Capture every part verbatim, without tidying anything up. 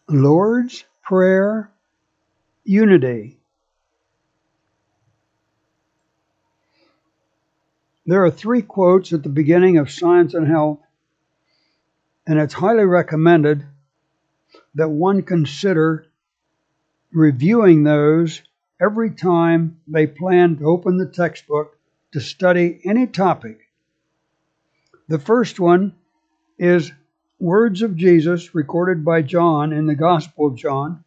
Lord's Prayer, Unity. There are three quotes at the beginning of Science and Health, and it's highly recommended that one consider reviewing those every time they plan to open the textbook to study any topic. The first one is words of Jesus recorded by John in the Gospel of John.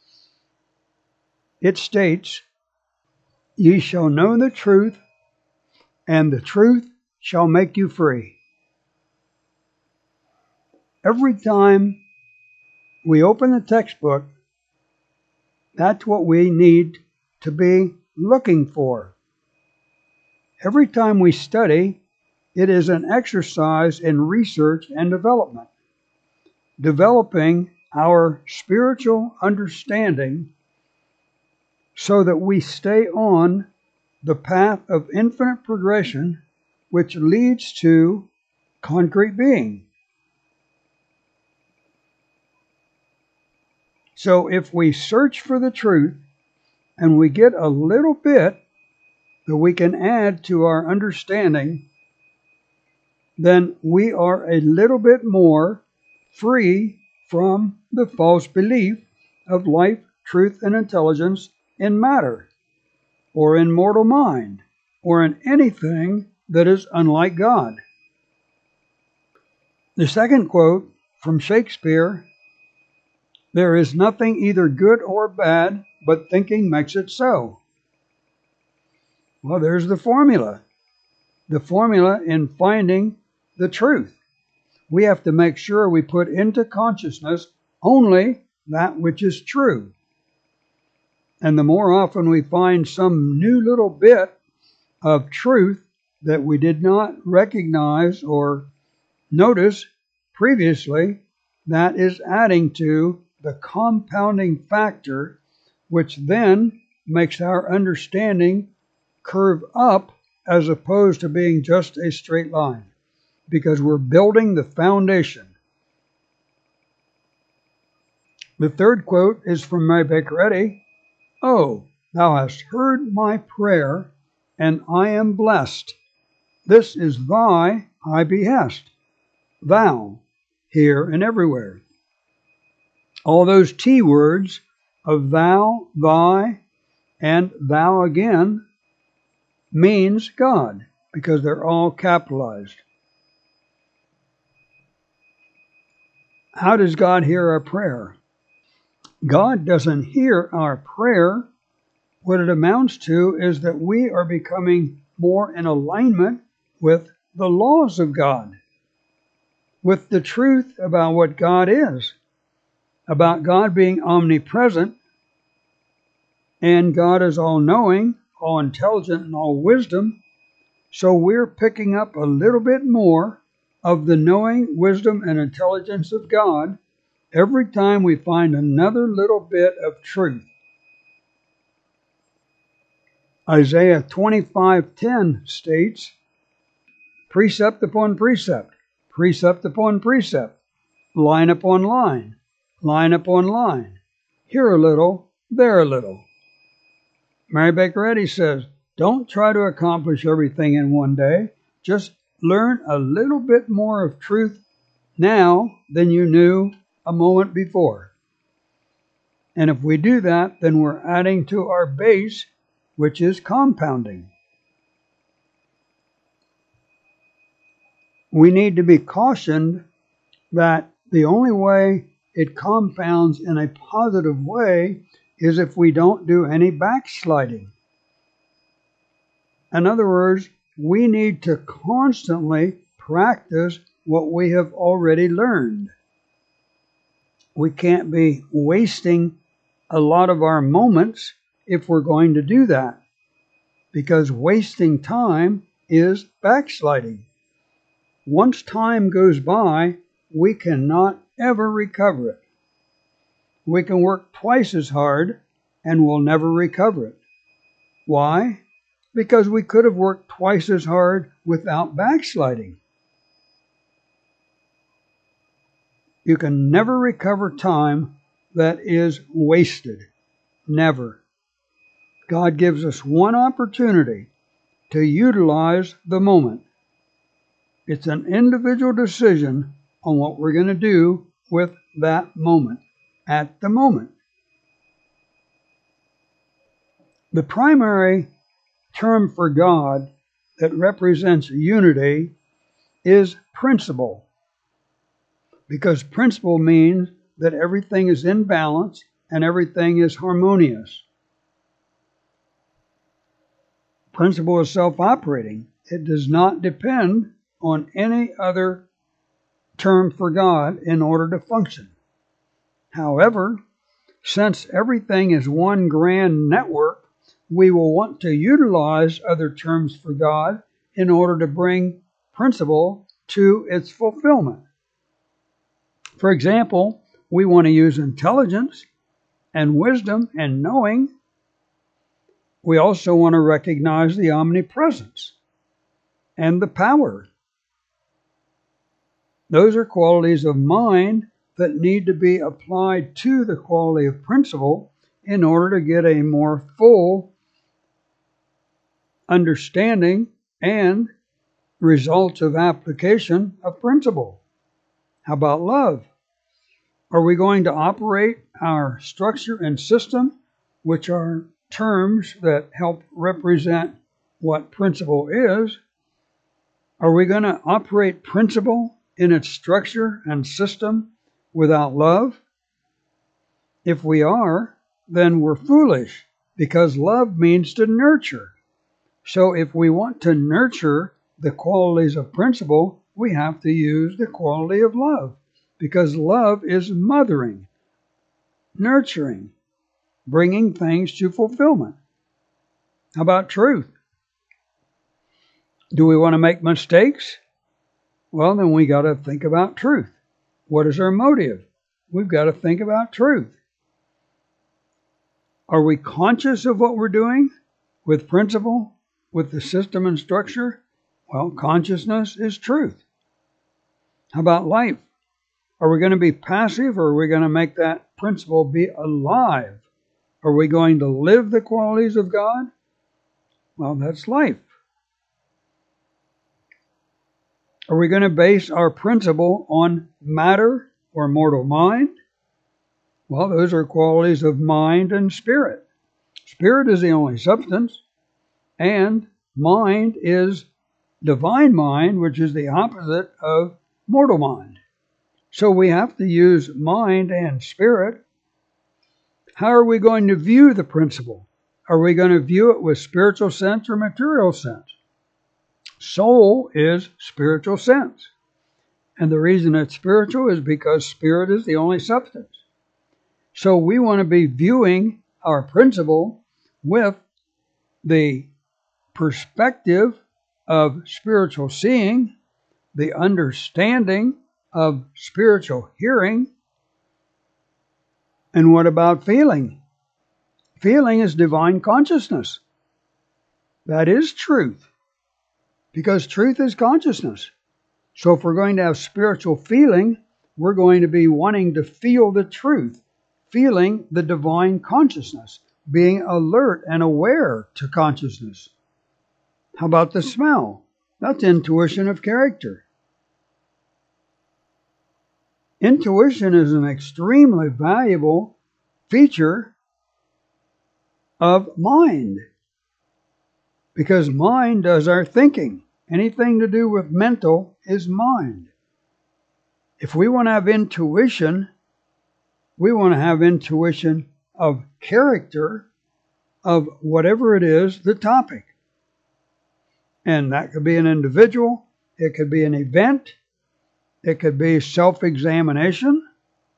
It states, "Ye shall know the truth, and the truth shall make you free." Every time we open the textbook, that's what we need to be looking for. Every time we study, it is an exercise in research and development, developing our spiritual understanding so that we stay on the path of infinite progression, which leads to concrete being. So if we search for the truth and we get a little bit that we can add to our understanding, then we are a little bit more free from the false belief of life, truth, and intelligence in matter, or in mortal mind, or in anything that is unlike God. The second quote from Shakespeare, "There is nothing either good or bad, but thinking makes it so." Well, there's the formula. The formula in finding the truth. We have to make sure we put into consciousness only that which is true. And the more often we find some new little bit of truth that we did not recognize or notice previously, that is adding to the compounding factor, which then makes our understanding curve up as opposed to being just a straight line, because we're building the foundation. The third quote is from Mary Baker Eddy. "Oh, thou hast heard my prayer, and I am blessed. This is thy high behest. Thou, here and everywhere." All those T words of thou, thy, and thou again means God, because they're all capitalized. How does God hear our prayer? God doesn't hear our prayer. What it amounts to is that we are becoming more in alignment with the laws of God, with the truth about what God is, about God being omnipresent, and God is all-knowing, all-intelligent, and all-wisdom. So we're picking up a little bit more of the knowing, wisdom, and intelligence of God every time we find another little bit of truth. Isaiah twenty-five ten states, "Precept upon precept, precept upon precept, line upon line, line upon line, here a little, there a little." Mary Baker Eddy says, don't try to accomplish everything in one day. Just learn a little bit more of truth now than you knew a moment before. And if we do that, then we're adding to our base, which is compounding. We need to be cautioned that the only way it compounds in a positive way is if we don't do any backsliding. In other words, we need to constantly practice what we have already learned. We can't be wasting a lot of our moments if we're going to do that, because wasting time is backsliding. Once time goes by, we cannot ever recover it. We can work twice as hard and we'll never recover it. Why? Because we could have worked twice as hard without backsliding. You can never recover time that is wasted. Never. God gives us one opportunity to utilize the moment. It's an individual decision on what we're going to do with that moment, at the moment. The primary term for God that represents unity is principle, because principle means that everything is in balance and everything is harmonious. Principle is self-operating. It does not depend on any other term for God in order to function. However, since everything is one grand network, we will want to utilize other terms for God in order to bring principle to its fulfillment. For example, we want to use intelligence and wisdom and knowing. We also want to recognize the omnipresence and the power. Those are qualities of mind that need to be applied to the quality of principle in order to get a more full understanding and results of application of principle. How about love? Are we going to operate our structure and system, which are terms that help represent what principle is? Are we going to operate principle in its structure and system without love? If we are, then we're foolish, because love means to nurture. So if we want to nurture the qualities of principle, we have to use the quality of love, because love is mothering, nurturing, bringing things to fulfillment. How about truth? Do we want to make mistakes? Well, then we got to think about truth. What is our motive? We've got to think about truth. Are we conscious of what we're doing with principle, with the system and structure? Well, consciousness is truth. How about life? Are we going to be passive, or are we going to make that principle be alive? Are we going to live the qualities of God? Well, that's life. Are we going to base our principle on matter or mortal mind? Well, those are qualities of mind and spirit. Spirit is the only substance, and mind is divine mind, which is the opposite of mortal mind. So we have to use mind and spirit. How are we going to view the principle? Are we going to view it with spiritual sense or material sense? Soul is spiritual sense. And the reason it's spiritual is because spirit is the only substance. So we want to be viewing our principle with the perspective of spiritual seeing, the understanding of spiritual hearing. And what about feeling? Feeling is divine consciousness. That is truth, because truth is consciousness. So if we're going to have spiritual feeling, we're going to be wanting to feel the truth, feeling the divine consciousness, being alert and aware to consciousness. How about the smell? That's intuition of character. Intuition is an extremely valuable feature of mind, because mind does our thinking. Anything to do with mental is mind. If we want to have intuition, we want to have intuition of character of whatever it is, the topic. And that could be an individual, it could be an event, it could be self-examination.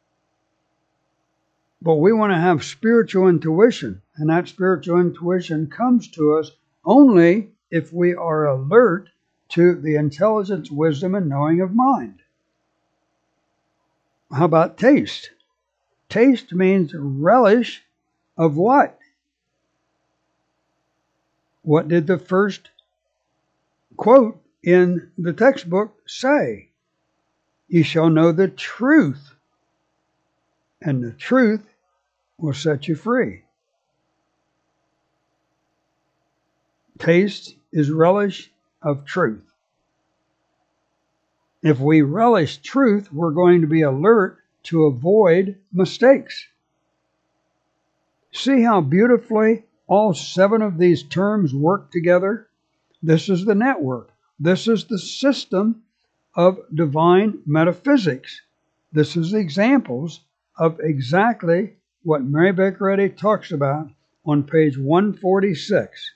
But we want to have spiritual intuition, and that spiritual intuition comes to us only if we are alert to the intelligence, wisdom, and knowing of mind. How about taste? Taste means relish of what? What did the first quote in the textbook say? You shall know the truth, and the truth will set you free. Taste is relish of truth. If we relish truth, we're going to be alert to avoid mistakes. See how beautifully all seven of these terms work together? This is the network. This is the system of divine metaphysics. This is examples of exactly what Mary Baker Eddy talks about on page one forty-six.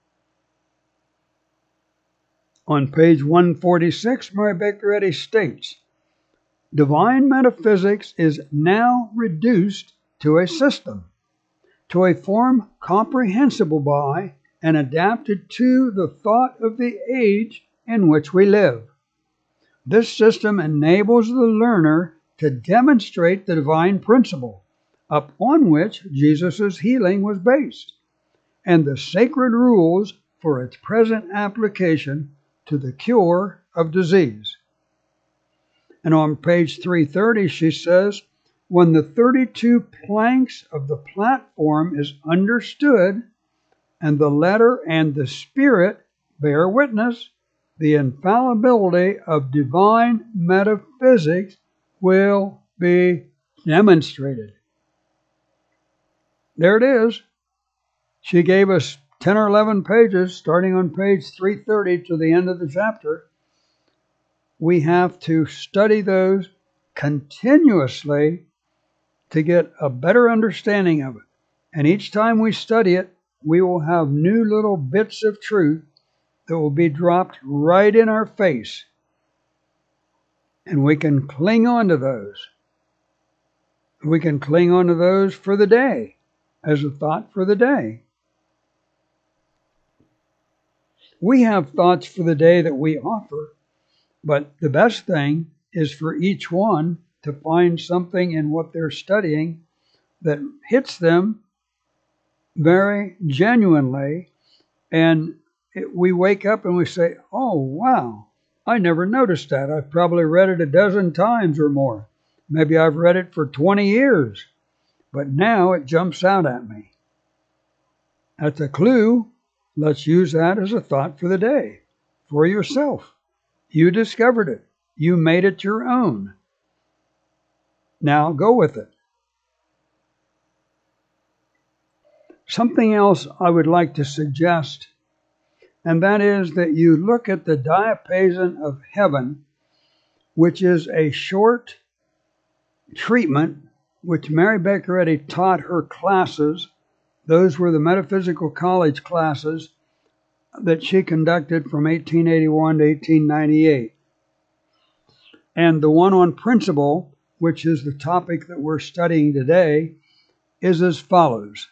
On page one forty-six, Mary Baker Eddy states, divine metaphysics is now reduced to a system, to a form comprehensible by and adapted to the thought of the age in which we live. This system enables the learner to demonstrate the divine principle upon which Jesus' healing was based, and the sacred rules for its present application to the cure of disease. And on page three thirty, she says, when the thirty-two planks of the platform is understood, and the letter and the spirit bear witness, the infallibility of divine metaphysics will be demonstrated. There it is. She gave us ten or eleven pages, starting on page three thirty to the end of the chapter. We have to study those continuously to get a better understanding of it. And each time we study it, we will have new little bits of truth that will be dropped right in our face. And we can cling on to those. We can cling on to those for the day, as a thought for the day. We have thoughts for the day that we offer, but the best thing is for each one to find something in what they're studying that hits them very genuinely, and it, we wake up and we say, oh, wow, I never noticed that. I've probably read it a dozen times or more. Maybe I've read it for twenty years, but now it jumps out at me. That's a clue. Let's use that as a thought for the day, for yourself. You discovered it. You made it your own. Now go with it. Something else I would like to suggest, and that is that you look at the diapason of heaven, which is a short treatment which Mary Baker Eddy taught her classes. Those were the metaphysical college classes that she conducted from eighteen eighty-one to eighteen ninety-eight. And the one on principle, which is the topic that we're studying today, is as follows.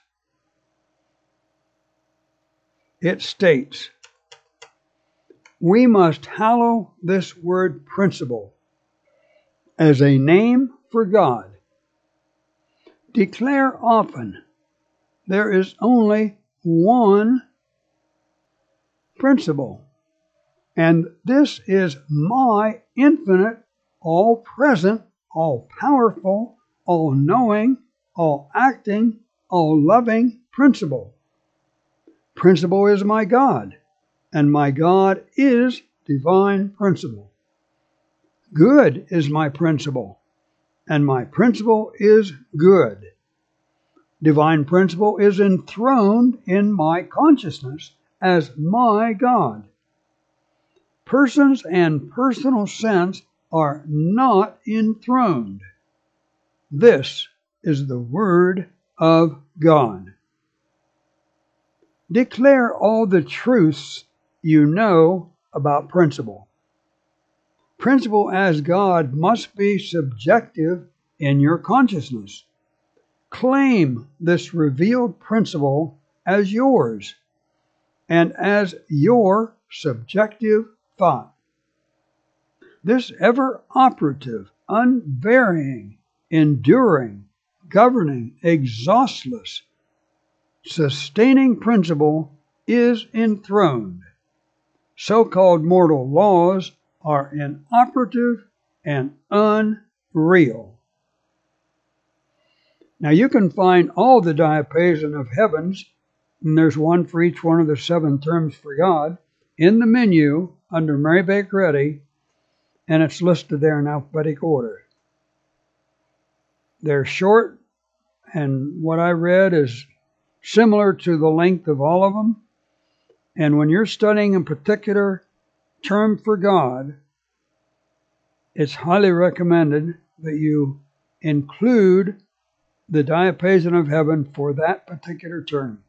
It states, we must hallow this word principle as a name for God. Declare often, there is only one principle, and this is my infinite, all-present, all-powerful, all-knowing, all-acting, all-loving principle. Principle is my God, and my God is divine principle. Good is my principle, and my principle is good. Divine principle is enthroned in my consciousness as my God. Persons and personal sense are not enthroned. This is the Word of God. Declare all the truths you know about principle. Principle as God must be subjective in your consciousness. Claim this revealed principle as yours and as your subjective thought. This ever-operative, unvarying, enduring, governing, exhaustless, sustaining principle is enthroned. So-called mortal laws are inoperative and unreal. Now you can find all the diapason of heavens, and there's one for each one of the seven terms for God, in the menu under Mary Baker Eddy, and it's listed there in alphabetic order. They're short, and what I read is similar to the length of all of them. And when you're studying a particular term for God, it's highly recommended that you include the diapason of heaven for that particular term.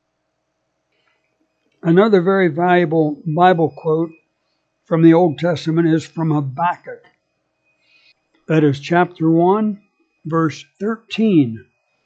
Another very valuable Bible quote from the Old Testament is from Habakkuk. That is chapter one, verse thirteen.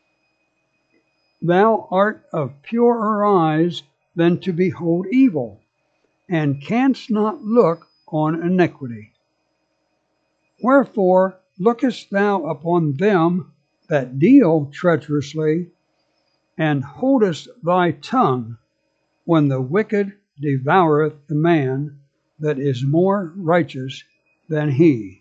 Thou art of purer eyes than to behold evil, and canst not look on iniquity. Wherefore lookest thou upon them that deal treacherously, and holdest thy tongue when the wicked devoureth the man that is more righteous than he.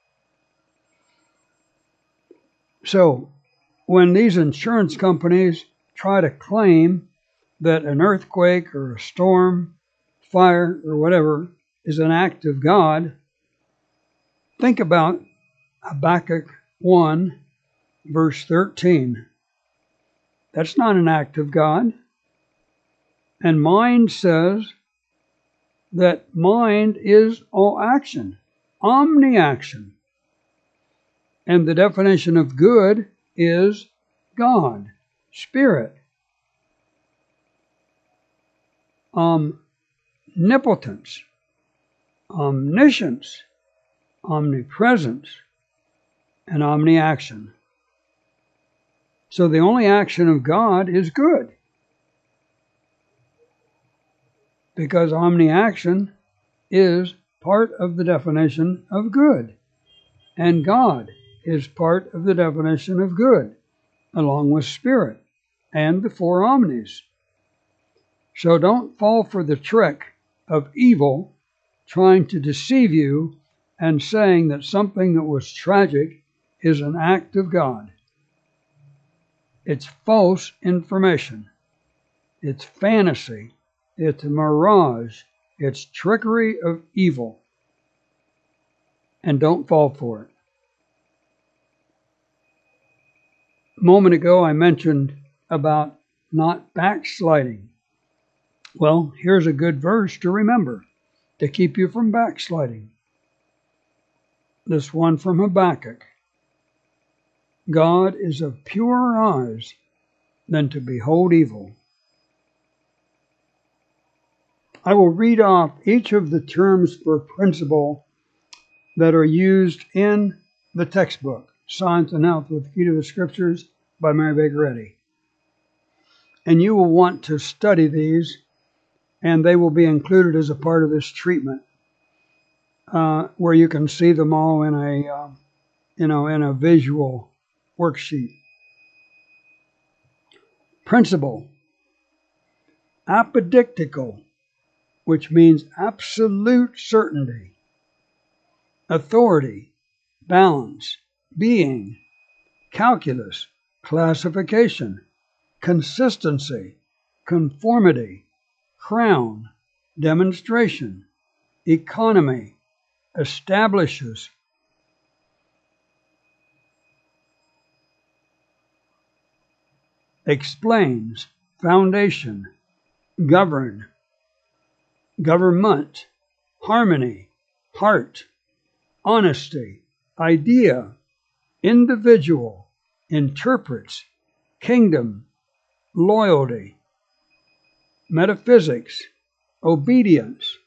So, when these insurance companies try to claim that an earthquake or a storm, fire, or whatever is an act of God, think about Habakkuk one, verse thirteen. That's not an act of God. And mind says that mind is all action, omni-action. And the definition of good is God, Spirit, omnipotence, omniscience, omnipresence, and omni-action. So the only action of God is good, because omni-action is part of the definition of good, and God is part of the definition of good, along with Spirit and the four omnis. So don't fall for the trick of evil trying to deceive you and saying that something that was tragic is an act of God. It's false information. It's fantasy. It's a mirage. It's trickery of evil. And don't fall for it. A moment ago I mentioned about not backsliding. Well, here's a good verse to remember to keep you from backsliding. This one from Habakkuk. God is of purer eyes than to behold evil. I will read off each of the terms for principle that are used in the textbook, Science and Health with the Key to the Scriptures by Mary Baker Eddy. And you will want to study these, and they will be included as a part of this treatment, uh, where you can see them all in a, uh, you know, in a visual worksheet. Principle. Apodictical, which means absolute certainty. Authority, balance, being, calculus, classification, consistency, conformity, crown, demonstration, economy, establishes, explains, foundation, govern, government, harmony, heart, honesty, idea, individual, interprets, kingdom, loyalty, metaphysics, obedience,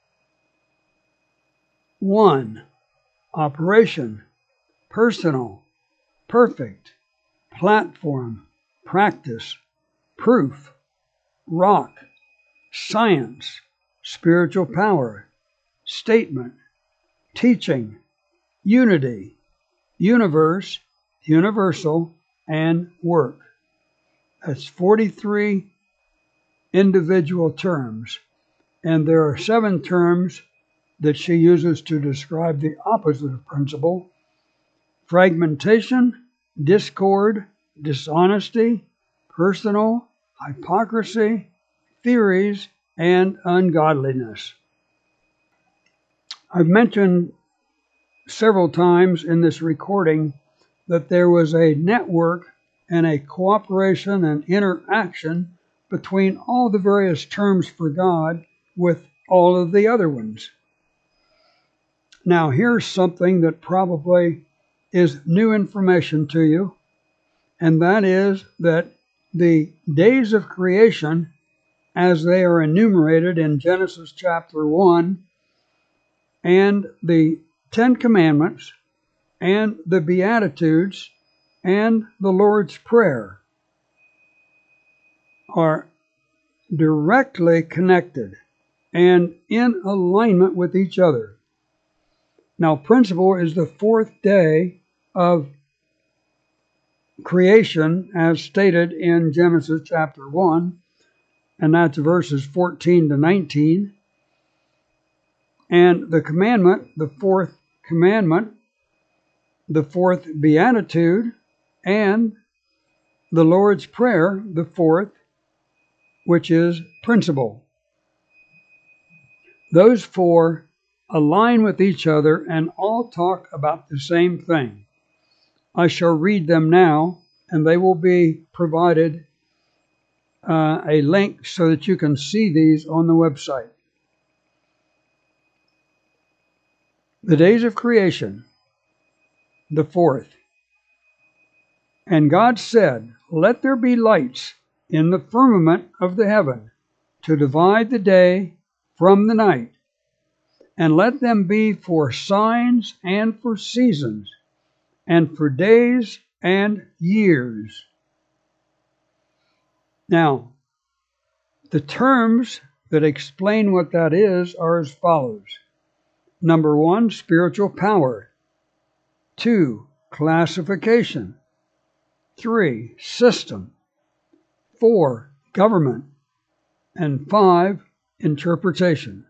one, operation, personal, perfect, platform, practice, proof, rock, science, spiritual power, statement, teaching, unity, universe, universal, and work. That's forty-three individual terms, and there are seven terms that she uses to describe the opposite of principle: fragmentation, discord, dishonesty, personal hypocrisy, theories, and ungodliness. I've mentioned several times in this recording that there was a network and a cooperation and interaction between all the various terms for God with all of the other ones. Now, here's something that probably is new information to you, and that is that the days of creation, as they are enumerated in Genesis chapter one, and the Ten Commandments, and the Beatitudes, and the Lord's Prayer, are directly connected and in alignment with each other. Now, principle is the fourth day of creation as stated in Genesis chapter one, and that's verses fourteen to nineteen. And the commandment, the fourth commandment, the fourth beatitude, and the Lord's Prayer, the fourth, which is principle. Those four align with each other and all talk about the same thing. I shall read them now, and they will be provided uh, a link so that you can see these on the website. The days of creation, the fourth. And God said, "Let there be lights in the firmament of the heaven to divide the day from the night, and let them be for signs and for seasons, and for days and years." Now, the terms that explain what that is are as follows. Number one, spiritual power. Two, classification. Three, system. Four, government. And five, interpretation.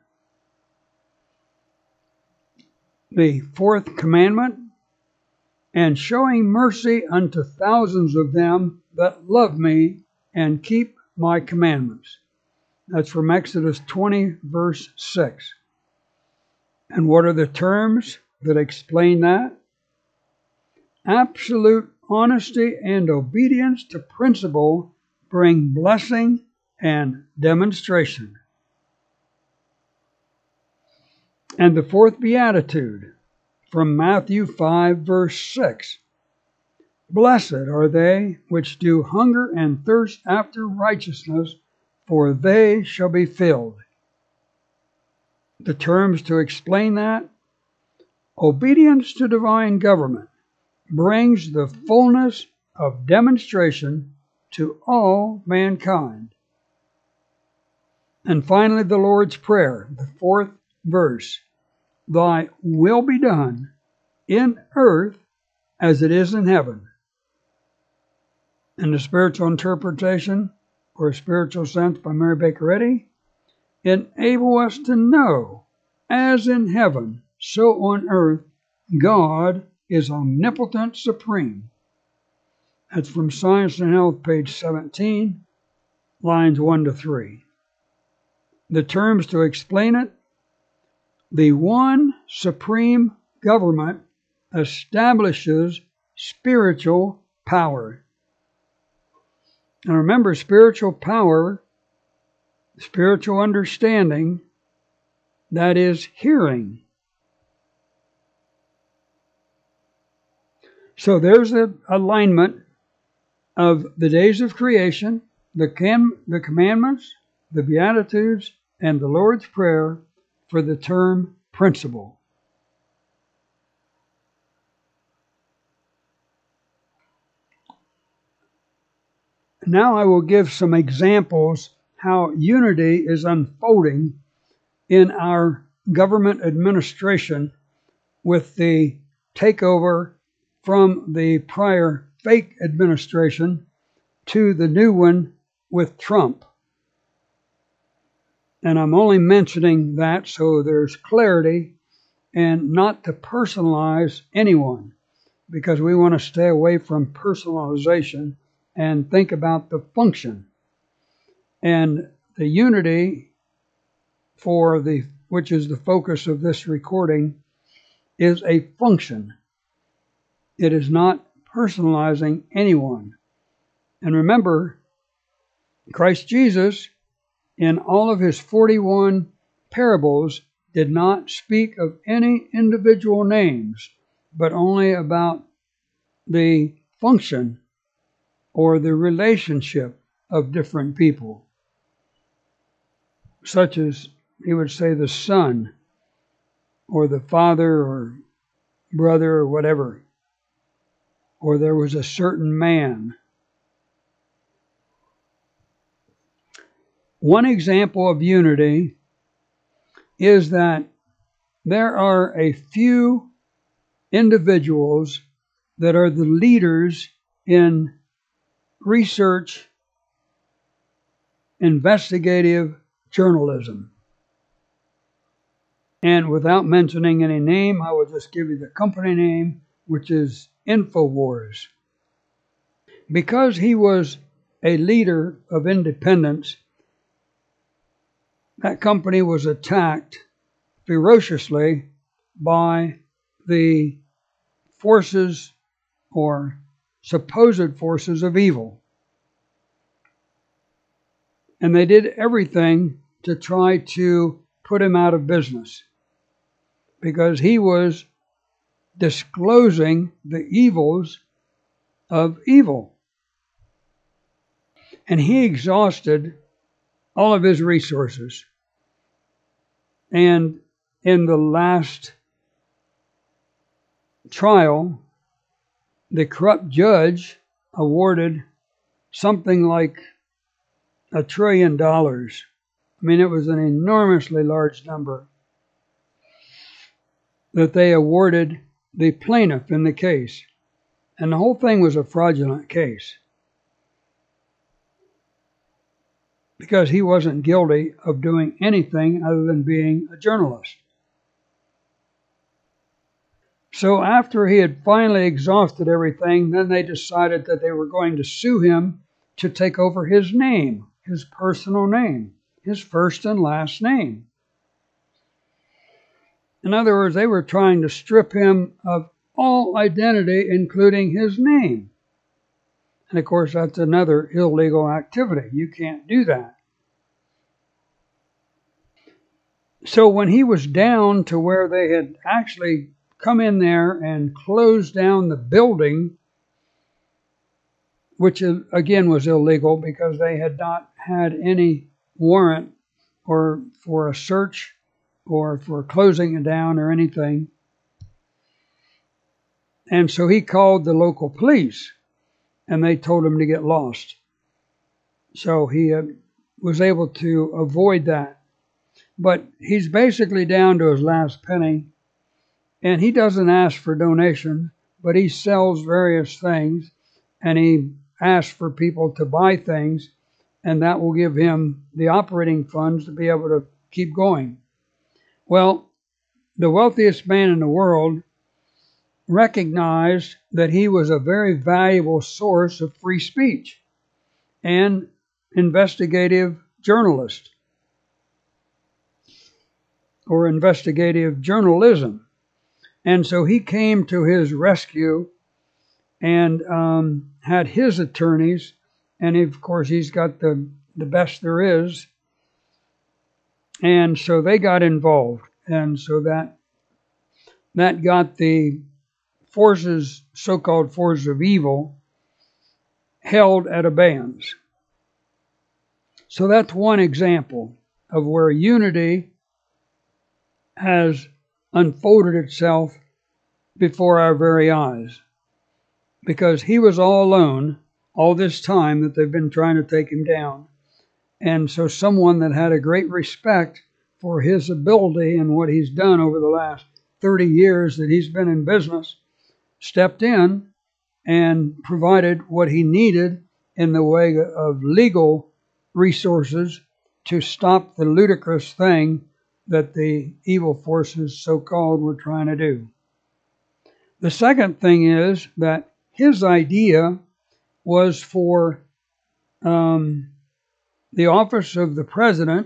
The fourth commandment, and showing mercy unto thousands of them that love me and keep my commandments. That's from Exodus twenty, verse six. And what are the terms that explain that? Absolute honesty and obedience to principle bring blessing and demonstration. And the fourth beatitude from Matthew five, verse six. Blessed are they which do hunger and thirst after righteousness, for they shall be filled. The terms to explain that: obedience to divine government brings the fullness of demonstration to all mankind. And finally, the Lord's Prayer, the fourth verse. Thy will be done in earth as it is in heaven. And the spiritual interpretation, or spiritual sense, by Mary Baker Eddy, enable us to know, as in heaven, so on earth, God is omnipotent supreme. That's from Science and Health, page seventeen, lines one to three. The terms to explain it: the one supreme government establishes spiritual power. And remember, spiritual power, spiritual understanding, that is hearing. So there's the alignment of the days of creation, the, can, the commandments, the Beatitudes, and the Lord's Prayer for the term principle. Now I will give some examples how unity is unfolding in our government administration with the takeover from the prior fake administration to the new one with Trump. And I'm only mentioning that so there's clarity and not to personalize anyone. because we want to stay away from personalization and think about the function. And the unity, for the which is the focus of this recording, is a function. It is not personalizing anyone. And remember, Christ Jesus, in all of his forty-one parables, did not speak of any individual names, but only about the function or the relationship of different people, such as he would say the son or the father or brother or whatever, or there was a certain man. One example of unity is that there are a few individuals that are the leaders in research, investigative journalism. And without mentioning any name, I will just give you the company name, which is InfoWars. Because he was a leader of independence, that company was attacked ferociously by the forces or supposed forces of evil. And they did everything to try to put him out of business because he was disclosing the evils of evil. And he exhausted all of his resources. And in the last trial, the corrupt judge awarded something like a trillion dollars. I mean, it was an enormously large number that they awarded the plaintiff in the case. And the whole thing was a fraudulent case, because he wasn't guilty of doing anything other than being a journalist. So after he had finally exhausted everything, then they decided that they were going to sue him to take over his name, his personal name, his first and last name. In other words, they were trying to strip him of all identity, including his name. And of course, that's another illegal activity. You can't do that. So when he was down to where they had actually come in there and closed down the building, which again was illegal because they had not had any warrant or for a search or for closing it down or anything. And so he called the local police and they told him to get lost. So he uh, was able to avoid that. But he's basically down to his last penny, and he doesn't ask for donations, but he sells various things, and he asks for people to buy things, and that will give him the operating funds to be able to keep going. Well, the wealthiest man in the world recognized that he was a very valuable source of free speech and investigative journalist or investigative journalism. And so he came to his rescue and um, had his attorneys, and of course he's got the, the best there is. And so they got involved. And so that that got the forces, so-called forces of evil, held at abeyance. So that's one example of where unity has unfolded itself before our very eyes. Because he was all alone all this time that they've been trying to take him down. And so someone that had a great respect for his ability and what he's done over the last thirty years that he's been in business stepped in and provided what he needed in the way of legal resources to stop the ludicrous thing that the evil forces, so-called, were trying to do. The second thing is that his idea was for um, the office of the president,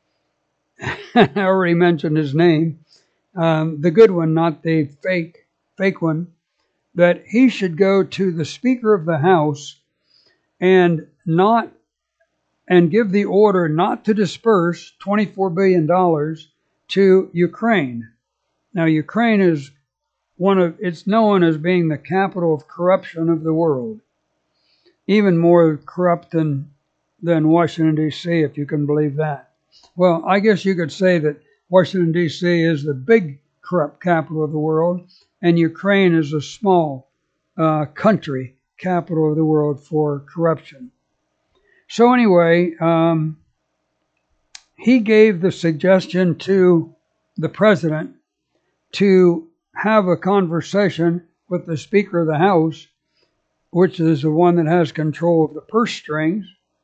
I already mentioned his name, um, the good one, not the fake, fake one, that he should go to the Speaker of the House and not and give the order not to disperse twenty-four billion dollars to Ukraine. Now, Ukraine is one of, it's known as being the capital of corruption of the world. Even more corrupt than, than Washington, D C, if you can believe that. Well, I guess you could say that Washington, D C is the big corrupt capital of the world, and Ukraine is a small uh, country capital of the world for corruption. So anyway, um, he gave the suggestion to the president to have a conversation with the Speaker of the House, which is the one that has control of the purse strings.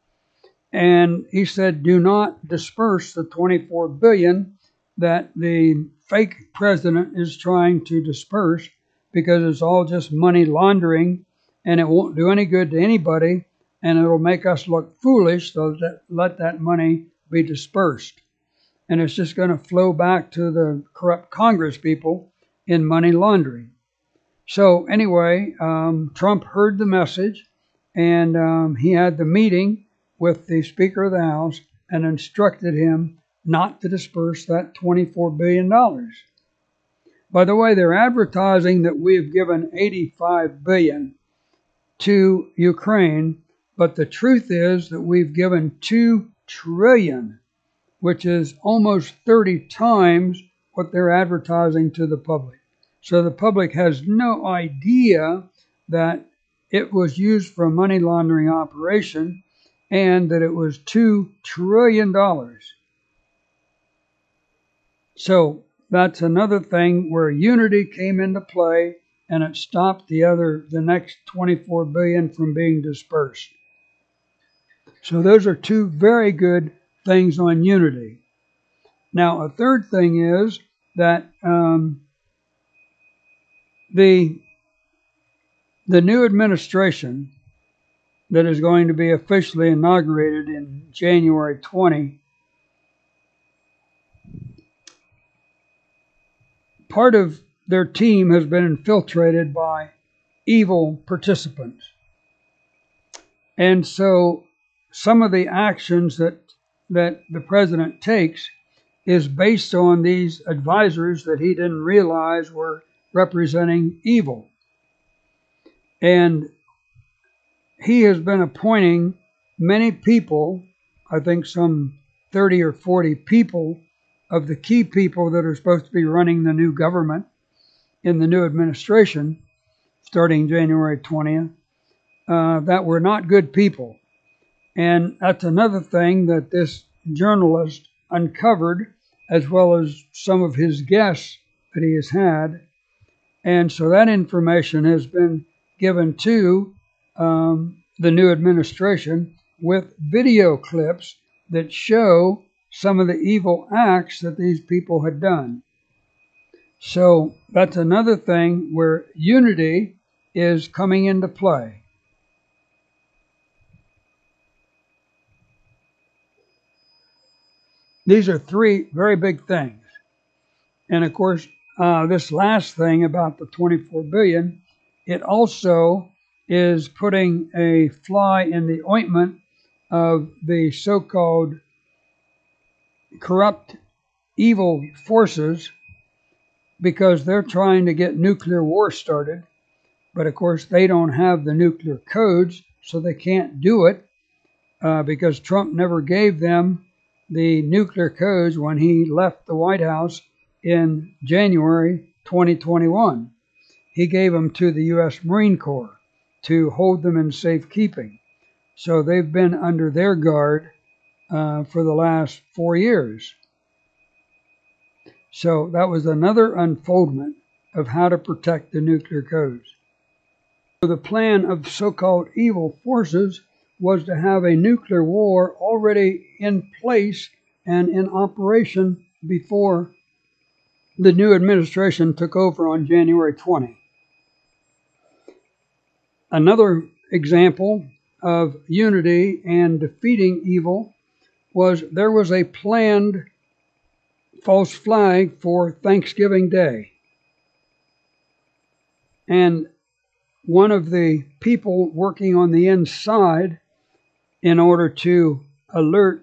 And he said, do not disperse the twenty-four billion dollars that the fake president is trying to disperse, because it's all just money laundering and it won't do any good to anybody, and it'll make us look foolish, so that let that money be dispersed. And it's just going to flow back to the corrupt Congress people in money laundering. So anyway, um, Trump heard the message, and um, he had the meeting with the Speaker of the House and instructed him not to disperse that twenty-four billion dollars. By the way, they're advertising that we have given eighty-five billion dollars to Ukraine, but the truth is that we've given two trillion dollars, which is almost thirty times what they're advertising to the public. So the public has no idea that it was used for a money laundering operation and that it was two trillion dollars. So that's another thing where unity came into play, and it stopped the other, the next twenty-four billion dollars from being dispersed. So those are two very good things on unity. Now, a third thing is that um, the the new administration that is going to be officially inaugurated in January twentieth, part of their team has been infiltrated by evil participants. And so some of the actions that that the president takes is based on these advisors that he didn't realize were representing evil. And he has been appointing many people, I think some thirty or forty people of the key people that are supposed to be running the new government in the new administration starting January twentieth, uh, that were not good people. And that's another thing that this journalist uncovered, as well as some of his guests that he has had. And so that information has been given to um, the new administration with video clips that show some of the evil acts that these people had done. So that's another thing where unity is coming into play. These are three very big things. And of course, uh, this last thing about the twenty-four billion dollars, it also is putting a fly in the ointment of the so-called corrupt evil forces, because they're trying to get nuclear war started. But of course, they don't have the nuclear codes, so they can't do it uh, because Trump never gave them the nuclear codes when he left the White House in January twenty twenty-one. He gave them to the U S Marine Corps to hold them in safekeeping. So they've been under their guard uh, for the last four years. So that was another unfoldment of how to protect the nuclear codes. So the plan of so-called evil forces was to have a nuclear war already in place and in operation before the new administration took over on January twentieth. Another example of unity and defeating evil was there was a planned false flag for Thanksgiving Day. And one of the people working on the inside, in order to alert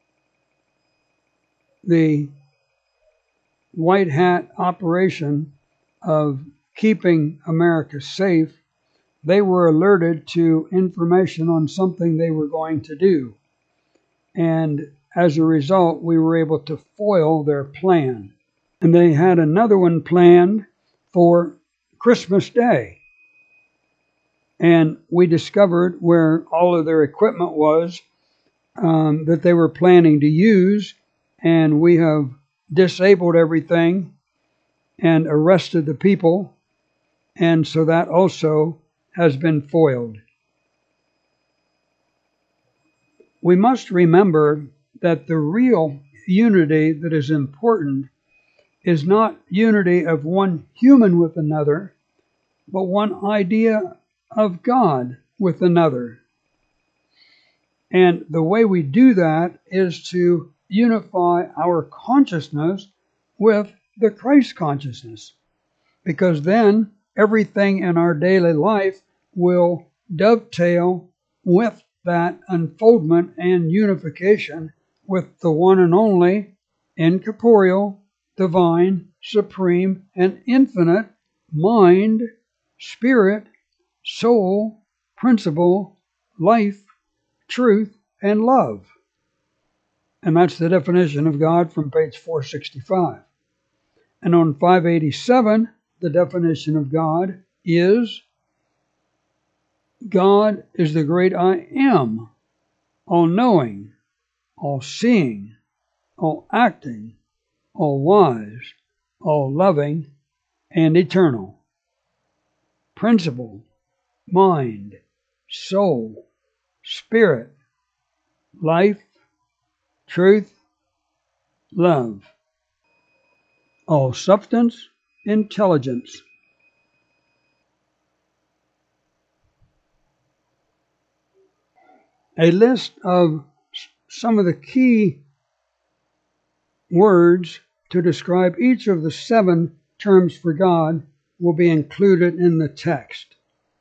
the white hat operation of keeping America safe, they were alerted to information on something they were going to do. And as a result, we were able to foil their plan. And they had another one planned for Christmas Day. And we discovered where all of their equipment was um, that they were planning to use. And we have disabled everything and arrested the people. And so that also has been foiled. We must remember that the real unity that is important is not unity of one human with another, but one idea of God with another. And the way we do that is to unify our consciousness with the Christ consciousness, because then everything in our daily life will dovetail with that unfoldment and unification with the one and only incorporeal, divine, supreme, and infinite mind, spirit, soul, principle, life, truth, and love. And that's the definition of God from page four sixty-five. And on five eighty-seven, the definition of God is, God is the great I am, all-knowing, all-seeing, all-acting, all-wise, all-loving, and eternal. Principle, mind, soul, spirit, life, truth, love. All substance, intelligence. A list of some of the key words to describe each of the seven terms for God will be included in the text.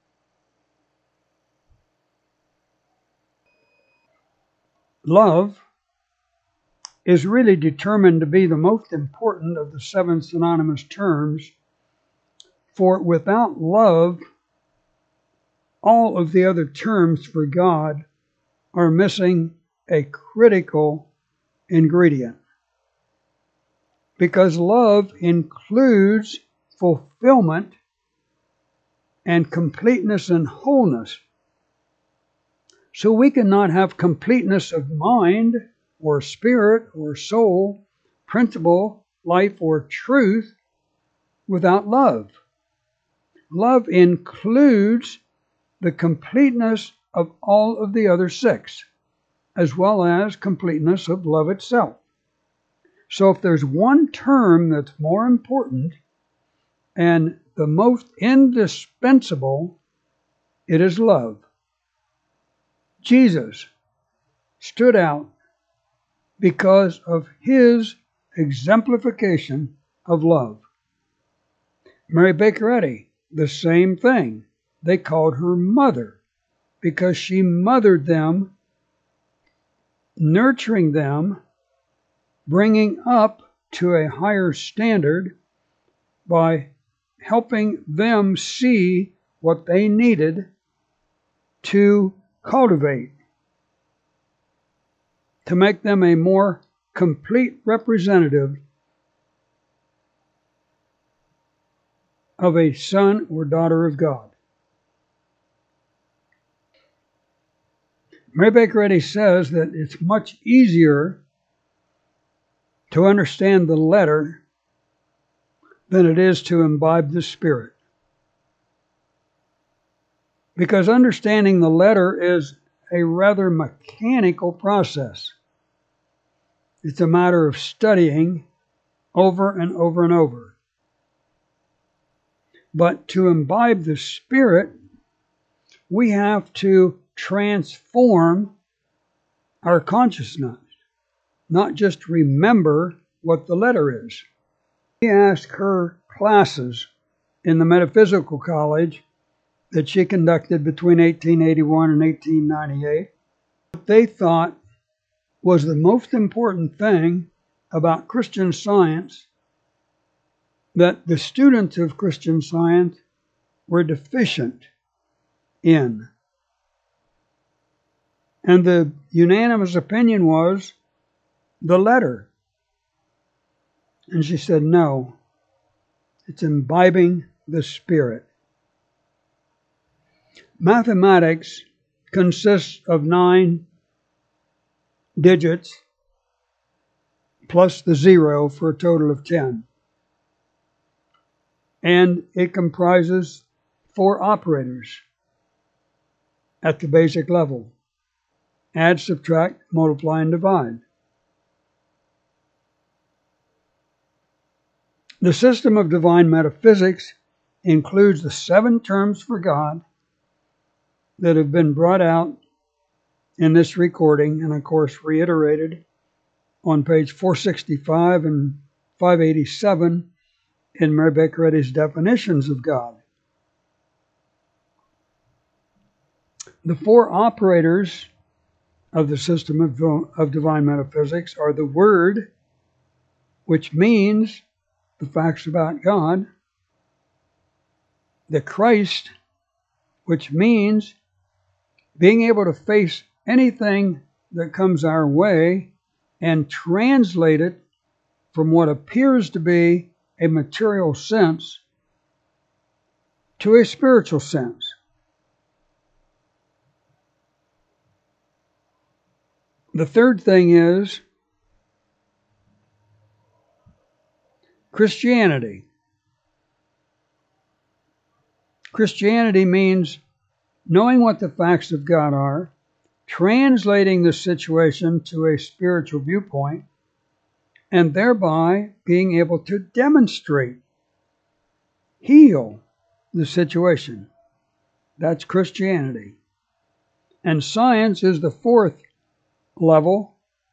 Love is really determined to be the most important of the seven synonymous terms, for without love, all of the other terms for God are missing a critical ingredient. Because love includes fulfillment and completeness and wholeness. So we cannot have completeness of mind or spirit or soul, principle, life, or truth without love. Love includes the completeness of all of the other six, as well as completeness of love itself. So if there's one term that's more important and the most indispensable, it is love. Jesus stood out because of his exemplification of love. Mary Baker Eddy, the same thing. They called her mother because she mothered them, nurturing them, bringing up to a higher standard by helping them see what they needed to cultivate, to make them a more complete representative of a son or daughter of God. Mary Baker Eddy says that it's much easier to understand the letter than it is to imbibe the Spirit. Because understanding the letter is a rather mechanical process. It's a matter of studying over and over and over. But to imbibe the Spirit we have to transform our consciousness, not just remember what the letter is. She asked her classes in the Metaphysical College that she conducted between eighteen eighty-one and eighteen ninety-eight, what they thought was the most important thing about Christian Science that the students of Christian Science were deficient in. And the unanimous opinion was the letter. And she said, no, it's imbibing the Spirit. Mathematics consists of nine digits plus the zero for a total of ten. And it comprises four operators at the basic level: add, subtract, multiply, and divide. The system of divine metaphysics includes the seven terms for God that have been brought out in this recording, and of course reiterated on page four sixty-five and five eighty-seven in Mary Baker Eddy's definitions of God. The four operators of the system of, of divine metaphysics are the Word, which means the facts about God; the Christ, which means being able to face anything that comes our way and translate it from what appears to be a material sense to a spiritual sense. The third thing is Christianity. Christianity means knowing what the facts of God are, translating the situation to a spiritual viewpoint, and thereby being able to demonstrate, heal the situation. That's Christianity. And science is the fourth level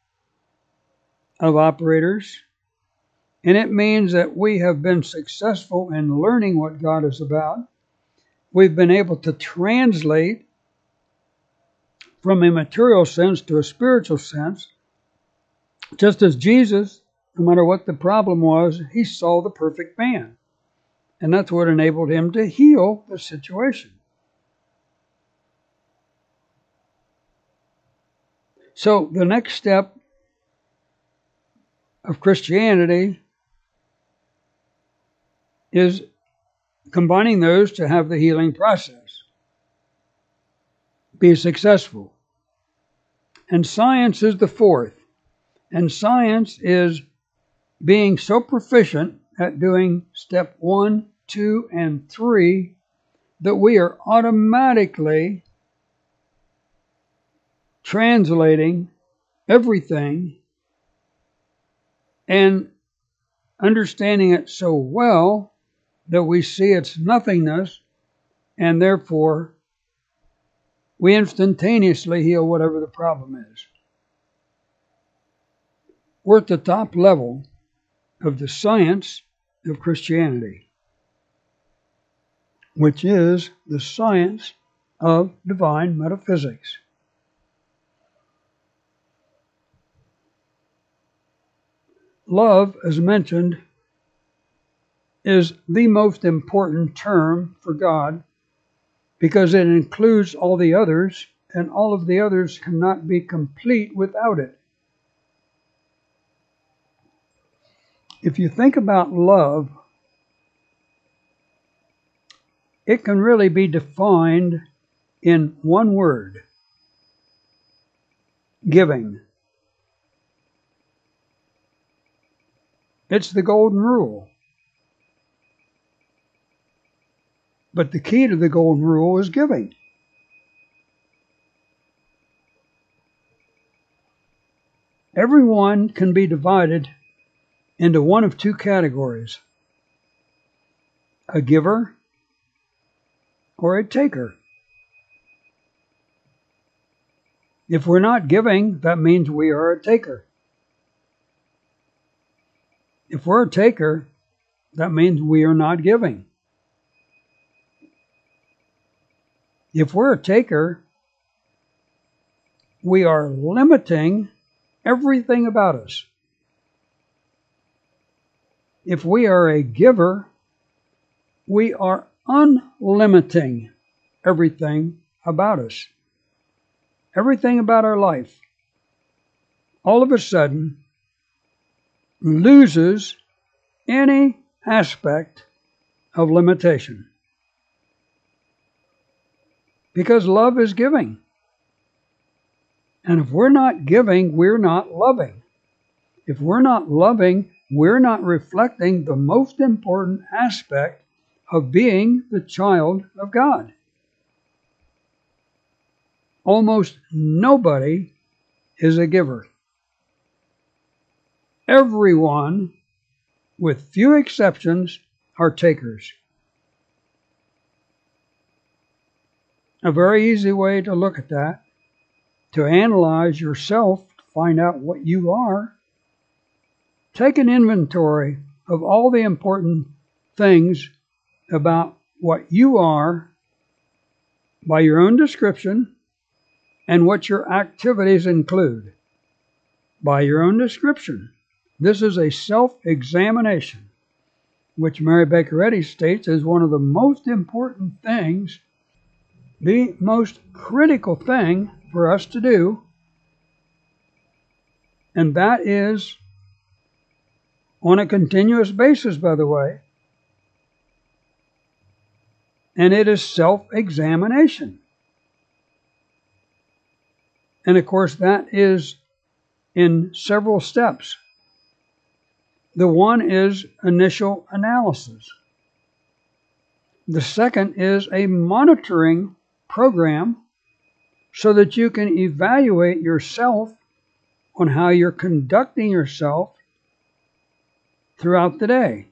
of operators, and it means that we have been successful in learning what God is about. We've been able to translate from a material sense to a spiritual sense, just as Jesus, no matter what the problem was, he saw the perfect man. And that's what enabled him to heal the situation. So the next step of Christianity is combining those to have the healing process be successful. And science is the fourth. And science is being so proficient at doing step one, two, and three that we are automatically translating everything and understanding it so well that we see its nothingness, and therefore we instantaneously heal whatever the problem is. We're at the top level of the science of Christianity, which is the science of divine metaphysics. Love, as mentioned, is the most important term for God because it includes all the others, and all of the others cannot be complete without it. If you think about love, it can really be defined in one word: giving. It's the golden rule. But the key to the golden rule is giving. Everyone can be divided into one of two categories: a giver or a taker. If we're not giving, that means we are a taker. If we're a taker, that means we are not giving. If we're a taker, we are limiting everything about us. If we are a giver, we are unlimiting everything about us. Everything about our life, all of a sudden, loses any aspect of limitation. Because love is giving. And if we're not giving, we're not loving. If we're not loving, we're not reflecting the most important aspect of being the child of God. Almost nobody is a giver. Everyone, with few exceptions, are takers. A very easy way to look at that, to analyze yourself, to find out what you are, take an inventory of all the important things about what you are by your own description and what your activities include by your own description. This is a self-examination, which Mary Baker Eddy states is one of the most important things, the most critical thing for us to do, and that is on a continuous basis, by the way, and it is self-examination. And of course, that is in several steps. The one is initial analysis. The second is a monitoring program so that you can evaluate yourself on how you're conducting yourself throughout the day.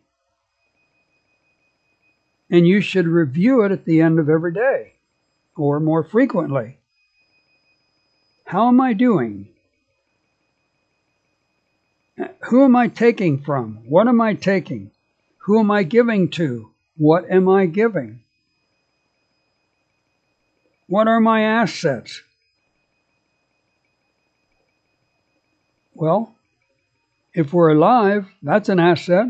And you should review it at the end of every day, or more frequently. How am I doing? Who am I taking from? What am I taking? Who am I giving to? What am I giving? What are my assets? Well, if we're alive, that's an asset.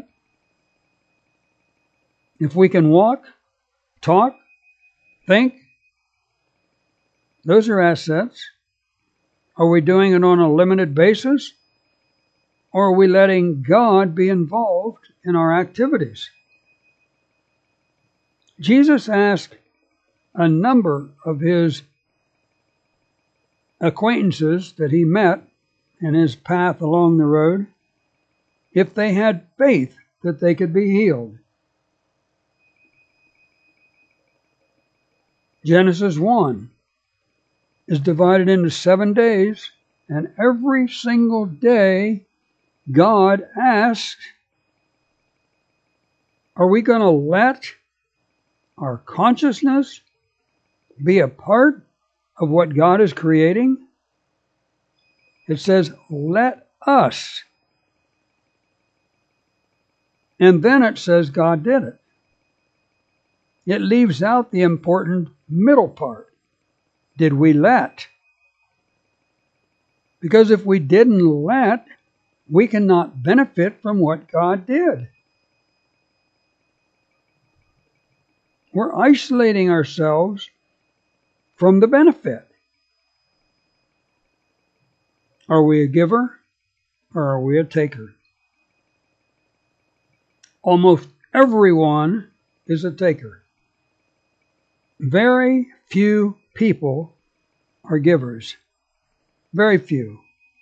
If we can walk, talk, think, those are assets. Are we doing it on a limited basis? Or are we letting God be involved in our activities? Jesus asked a number of his acquaintances that he met in his path along the road if they had faith that they could be healed. Genesis one is divided into seven days, and every single day God asks, are we going to let our consciousness be a part of what God is creating? It says, let us. And then it says God did it. It leaves out the important middle part. Did we let? Because if we didn't let, we cannot benefit from what God did. We're isolating ourselves from the benefit. Are we a giver or are we a taker? Almost everyone is a taker. Very few people are givers. Very few.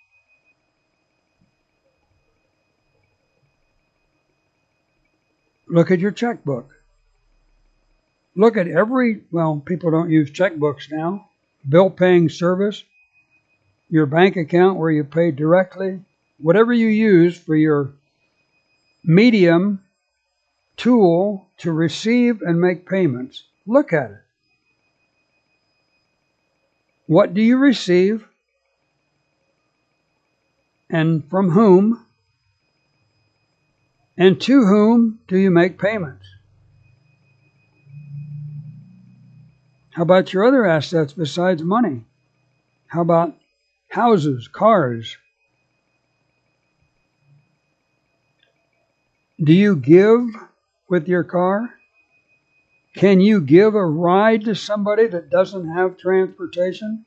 Look at your checkbook. Look at every, well, people don't use checkbooks now. Bill paying service, your bank account where you pay directly, whatever you use for your medium tool to receive and make payments. Look at it. What do you receive and from whom, and to whom do you make payments? How about your other assets besides money? How about houses, cars? Do you give with your car? Can you give a ride to somebody that doesn't have transportation?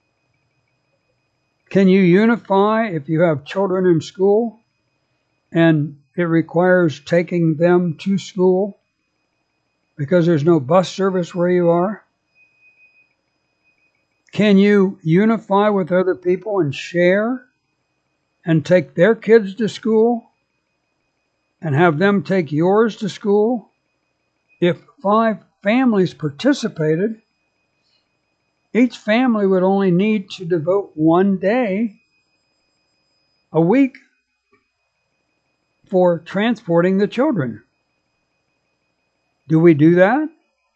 Can you unify if you have children in school and it requires taking them to school because there's no bus service where you are? Can you unify with other people and share and take their kids to school and have them take yours to school? If five families participated, each family would only need to devote one day a week for transporting the children. Do we do that?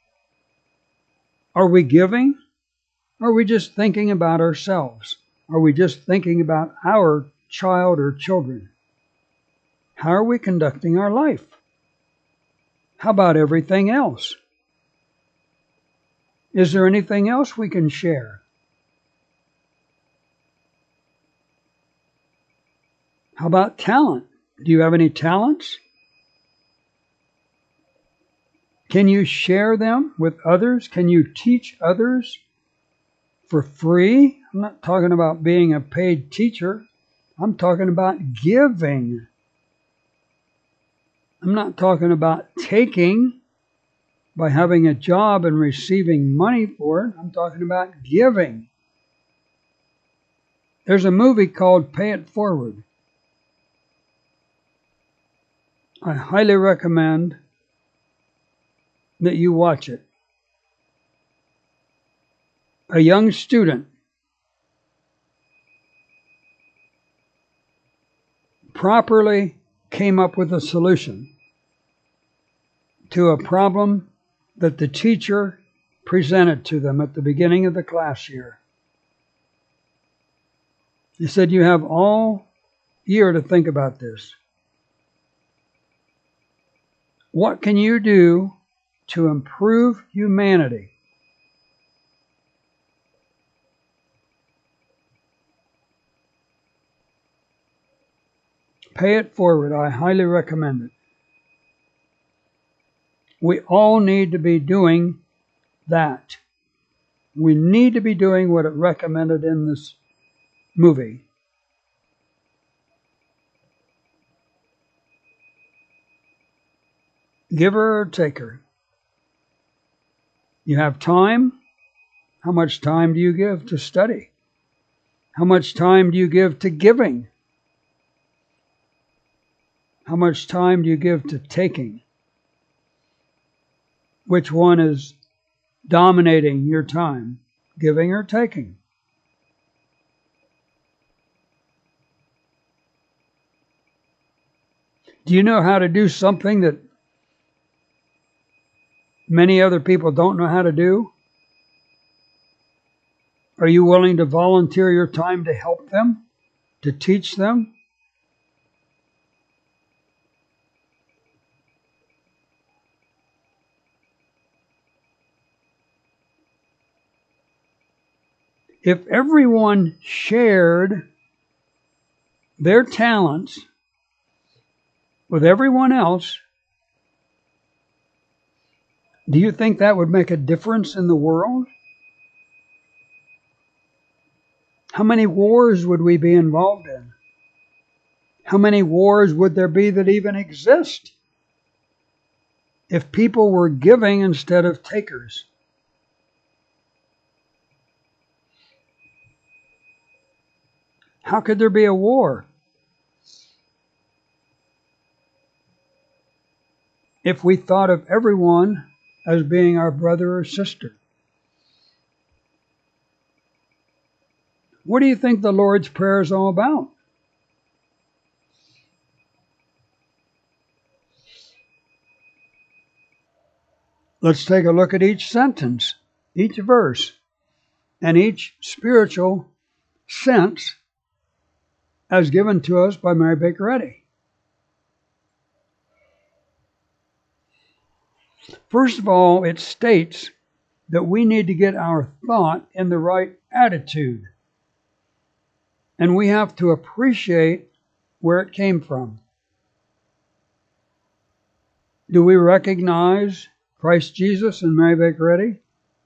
Are we giving? Are we just thinking about ourselves? Are we just thinking about our child or children? How are we conducting our life? How about everything else? Is there anything else we can share? How about talent? Do you have any talents? Can you share them with others? Can you teach others for free? I'm not talking about being a paid teacher. I'm talking about giving. I'm not talking about taking by having a job and receiving money for it. I'm talking about giving. There's a movie called Pay It Forward. I highly recommend that you watch it. A young student properly came up with a solution to a problem that the teacher presented to them at the beginning of the class year. He said, you have all year to think about this. What can you do to improve humanity? Pay It Forward. I highly recommend it. We all need to be doing that. We need to be doing what it recommended in this movie. Giver or taker? You have time? How much time do you give to study? How much time do you give to giving? How much time do you give to taking? Which one is dominating your time, giving or taking? Do you know how to do something that many other people don't know how to do? Are you willing to volunteer your time to help them, to teach them? If everyone shared their talents with everyone else, do you think that would make a difference in the world? How many wars would we be involved in? How many wars would there be that even exist if people were giving instead of takers? How could there be a war if we thought of everyone as being our brother or sister? What do you think the Lord's Prayer is all about? Let's take a look at each sentence, each verse, and each spiritual sense as given to us by Mary Baker Eddy. First of all, it states that we need to get our thought in the right attitude. And we have to appreciate where it came from. Do we recognize Christ Jesus and Mary Baker Eddy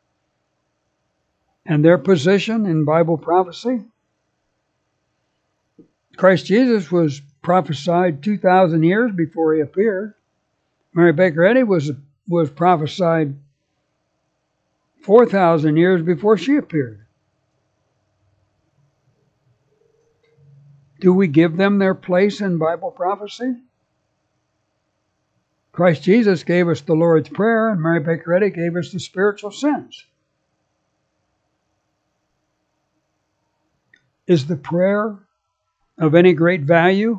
and their position in Bible prophecy? Christ Jesus was prophesied two thousand years before he appeared. Mary Baker Eddy was, was prophesied four thousand years before she appeared. Do we give them their place in Bible prophecy? Christ Jesus gave us the Lord's Prayer, and Mary Baker Eddy gave us the spiritual sense. Is the prayer of any great value?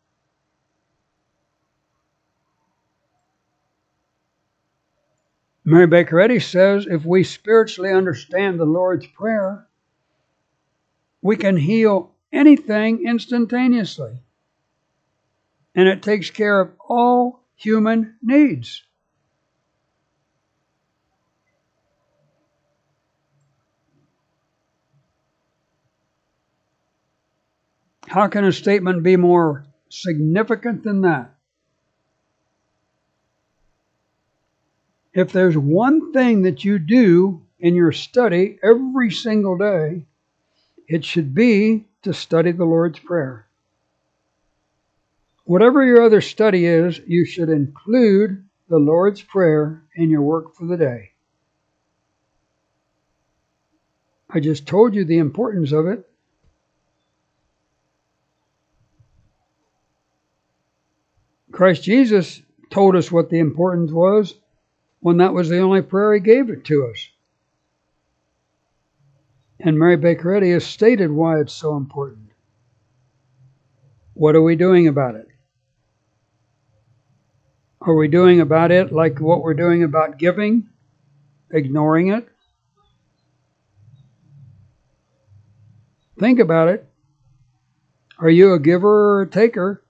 Mary Baker Eddy says if we spiritually understand the Lord's Prayer, we can heal anything instantaneously. And it takes care of all human needs. How can a statement be more significant than that? If there's one thing that you do in your study every single day, it should be to study the Lord's Prayer. Whatever your other study is, you should include the Lord's Prayer in your work for the day. I just told you the importance of it. Christ Jesus told us what the importance was when that was the only prayer he gave it to us. And Mary Baker Eddy has stated why it's so important. What are we doing about it? Are we doing about it like what we're doing about giving? Ignoring it? Think about it. Are you a giver or a taker?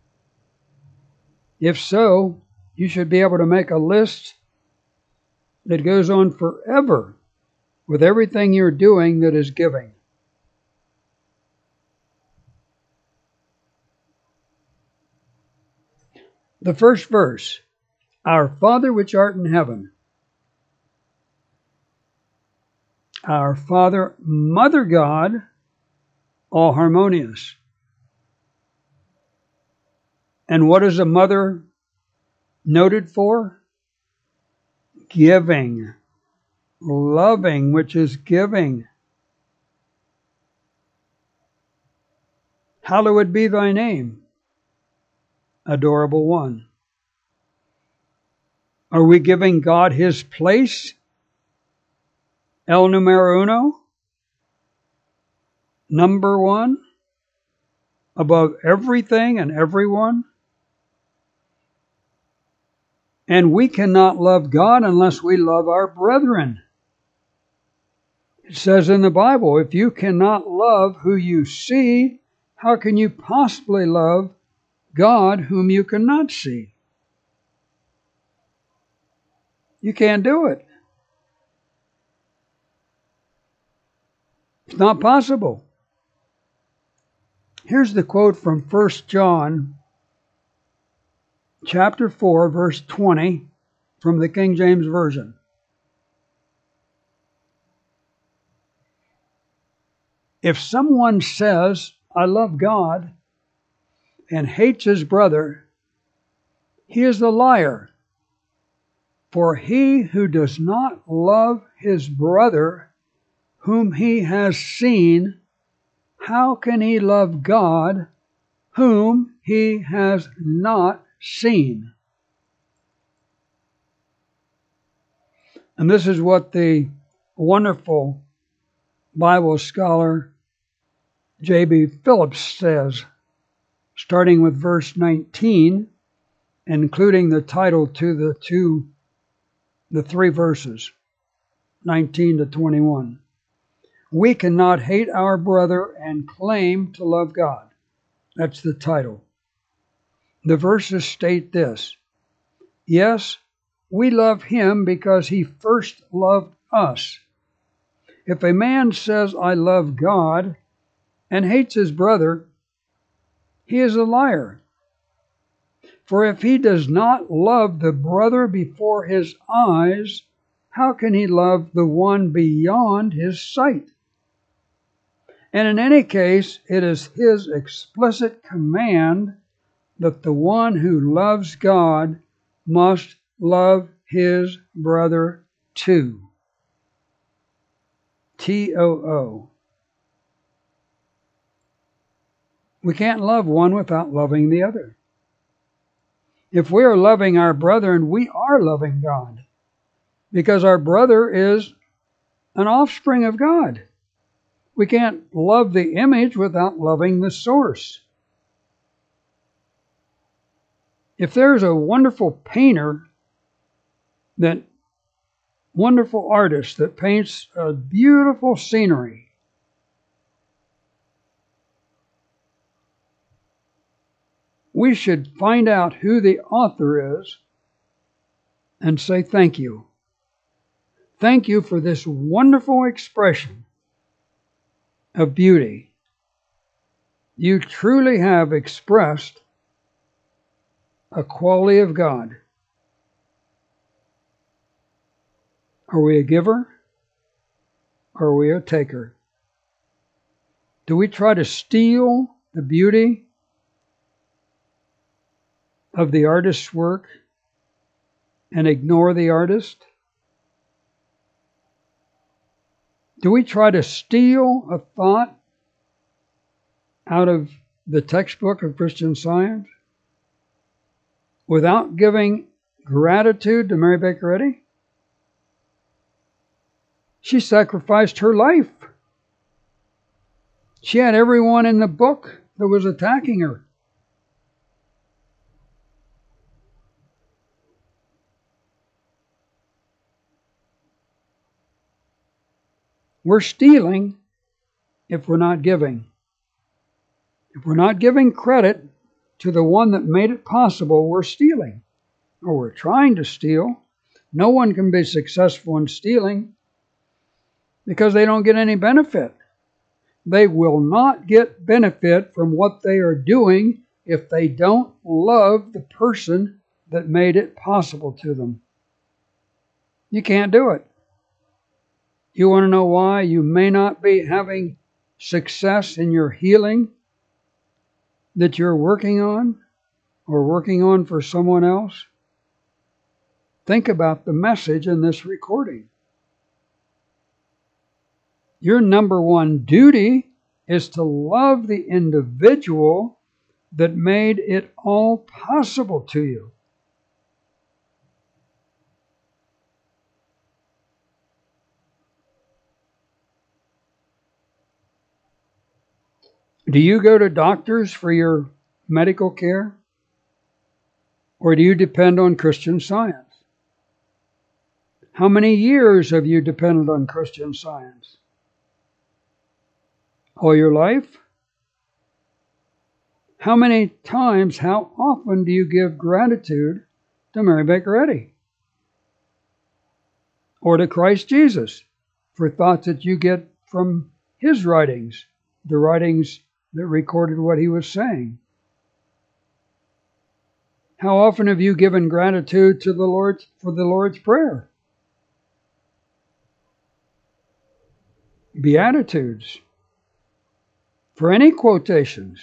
If so, you should be able to make a list that goes on forever with everything you're doing that is giving. The first verse, Our Father which art in heaven. Our Father, Mother God, all harmonious. And what is a mother noted for? Giving. Loving, which is giving. Hallowed be thy name, adorable one. Are we giving God his place? El numero uno? Number one? Above everything and everyone? And we cannot love God unless we love our brethren. It says in the Bible, if you cannot love who you see, how can you possibly love God whom you cannot see? You can't do it. It's not possible. Here's the quote from First John chapter four, verse twenty from the King James Version. If someone says, I love God, and hates his brother, he is a liar. For he who does not love his brother whom he has seen, how can he love God whom he has not seen? And this is what the wonderful Bible scholar J B Phillips says, starting with verse nineteen, including the title to the two, the three verses, nineteen to twenty-one. We cannot hate our brother and claim to love God. That's the title. The verses state this: yes, we love him because he first loved us. If a man says, I love God, and hates his brother, he is a liar. For if he does not love the brother before his eyes, how can he love the one beyond his sight? And in any case, it is his explicit command that the one who loves God must love his brother too. T O O. We can't love one without loving the other. If we are loving our brethren, we are loving God, because our brother is an offspring of God. We can't love the image without loving the source. If there's a wonderful painter, that wonderful artist that paints a beautiful scenery, we should find out who the author is and say thank you. Thank you for this wonderful expression of beauty. You truly have expressed a quality of God. Are we a giver? Or are we a taker? Do we try to steal the beauty of the artist's work and ignore the artist? Do we try to steal a thought out of the textbook of Christian Science without giving gratitude to Mary Baker Eddy? She sacrificed her life. She had everyone in the book that was attacking her. We're stealing if we're not giving. If we're not giving credit to the one that made it possible, we're stealing. Or we're trying to steal. No one can be successful in stealing because they don't get any benefit. They will not get benefit from what they are doing if they don't love the person that made it possible to them. You can't do it. You want to know why you may not be having success in your healing that you're working on or working on for someone else? Think about the message in this recording. Your number one duty is to love the individual that made it all possible to you. Do you go to doctors for your medical care? Or do you depend on Christian Science? How many years have you depended on Christian Science? All your life? How many times, how often do you give gratitude to Mary Baker Eddy? Or to Christ Jesus for thoughts that you get from his writings, the writings that recorded what he was saying? How often have you given gratitude to the Lord for the Lord's Prayer? Beatitudes. For any quotations.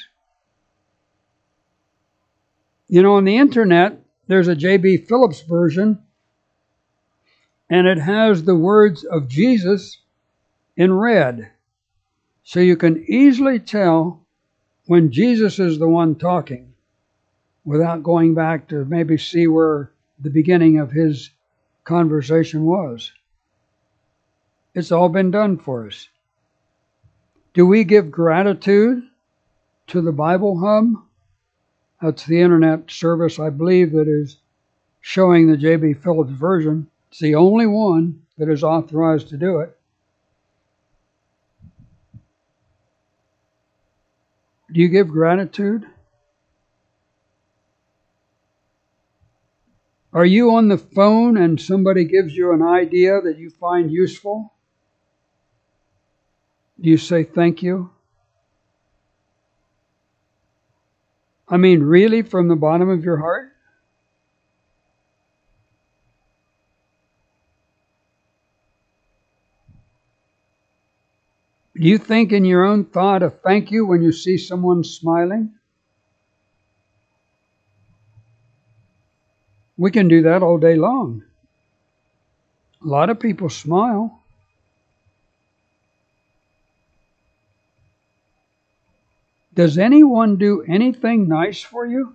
You know, on the internet, there's a J B Phillips version, and it has the words of Jesus in red. So you can easily tell when Jesus is the one talking without going back to maybe see where the beginning of his conversation was. It's all been done for us. Do we give gratitude to the Bible Hub? That's the internet service, I believe, that is showing the J B Phillips version. It's the only one that is authorized to do it. Do you give gratitude? Are you on the phone and somebody gives you an idea that you find useful? Do you say thank you? I mean, really, from the bottom of your heart? Do you think in your own thought of thank you when you see someone smiling? We can do that all day long. A lot of people smile. Does anyone do anything nice for you?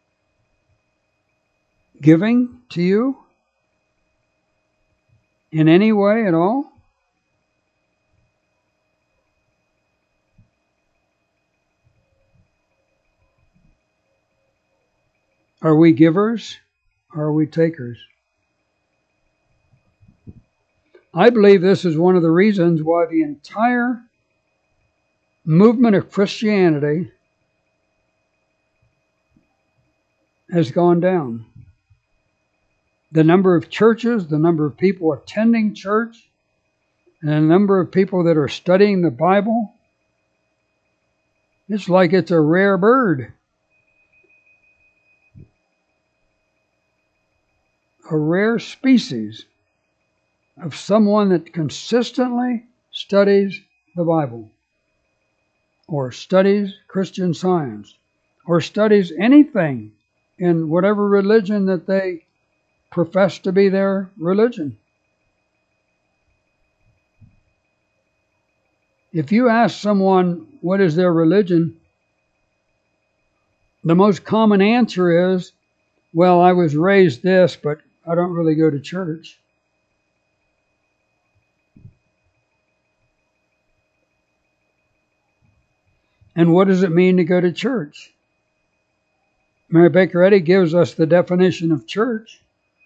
Giving to you? In any way at all? Are we givers or are we takers? I believe this is one of the reasons why the entire movement of Christianity has gone down. The number of churches, the number of people attending church, and the number of people that are studying the Bible, it's like it's a rare bird. A rare species of someone that consistently studies the Bible, or studies Christian Science, or studies anything in whatever religion that they profess to be their religion. If you ask someone what is their religion, the most common answer is, well, I was raised this, but I don't really go to church. And what does it mean to go to church? Mary Baker Eddy gives us the definition of church.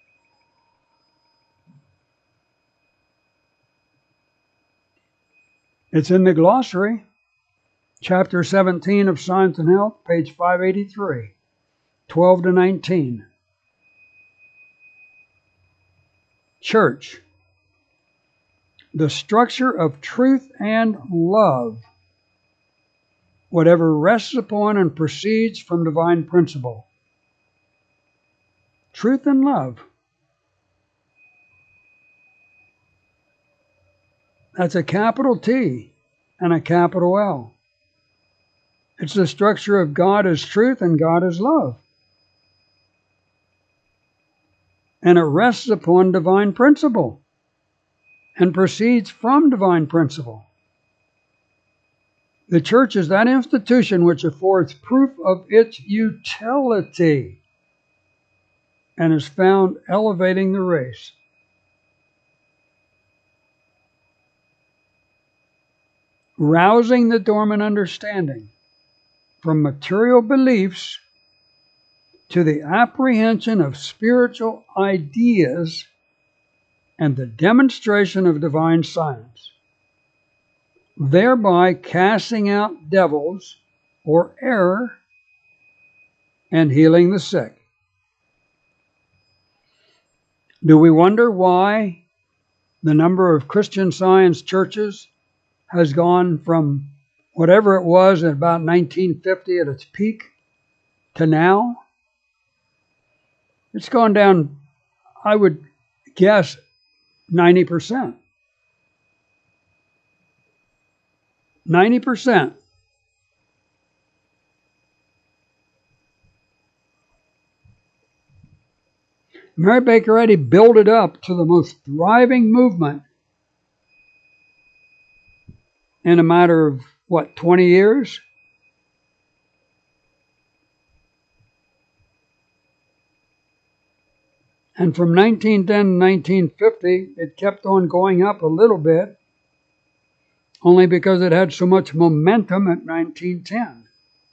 It's in the glossary, chapter seventeen of Science and Health, page five eighty-three, twelve to nineteen. Church, the structure of truth and love, whatever rests upon and proceeds from divine principle. Truth and love. That's a capital T and a capital L. It's the structure of God as truth and God as love. And it rests upon divine principle and proceeds from divine principle. The church is that institution which affords proof of its utility and is found elevating the race. Rousing the dormant understanding from material beliefs to the apprehension of spiritual ideas and the demonstration of divine science, thereby casting out devils or error and healing the sick. Do we wonder why the number of Christian Science churches has gone from whatever it was at about nineteen fifty at its peak to now? It's gone down, I would guess, ninety percent. ninety percent. Mary Baker Eddy built it up to the most thriving movement in a matter of, what, twenty years? And from nineteen ten to nineteen fifty, it kept on going up a little bit, only because it had so much momentum at nineteen ten.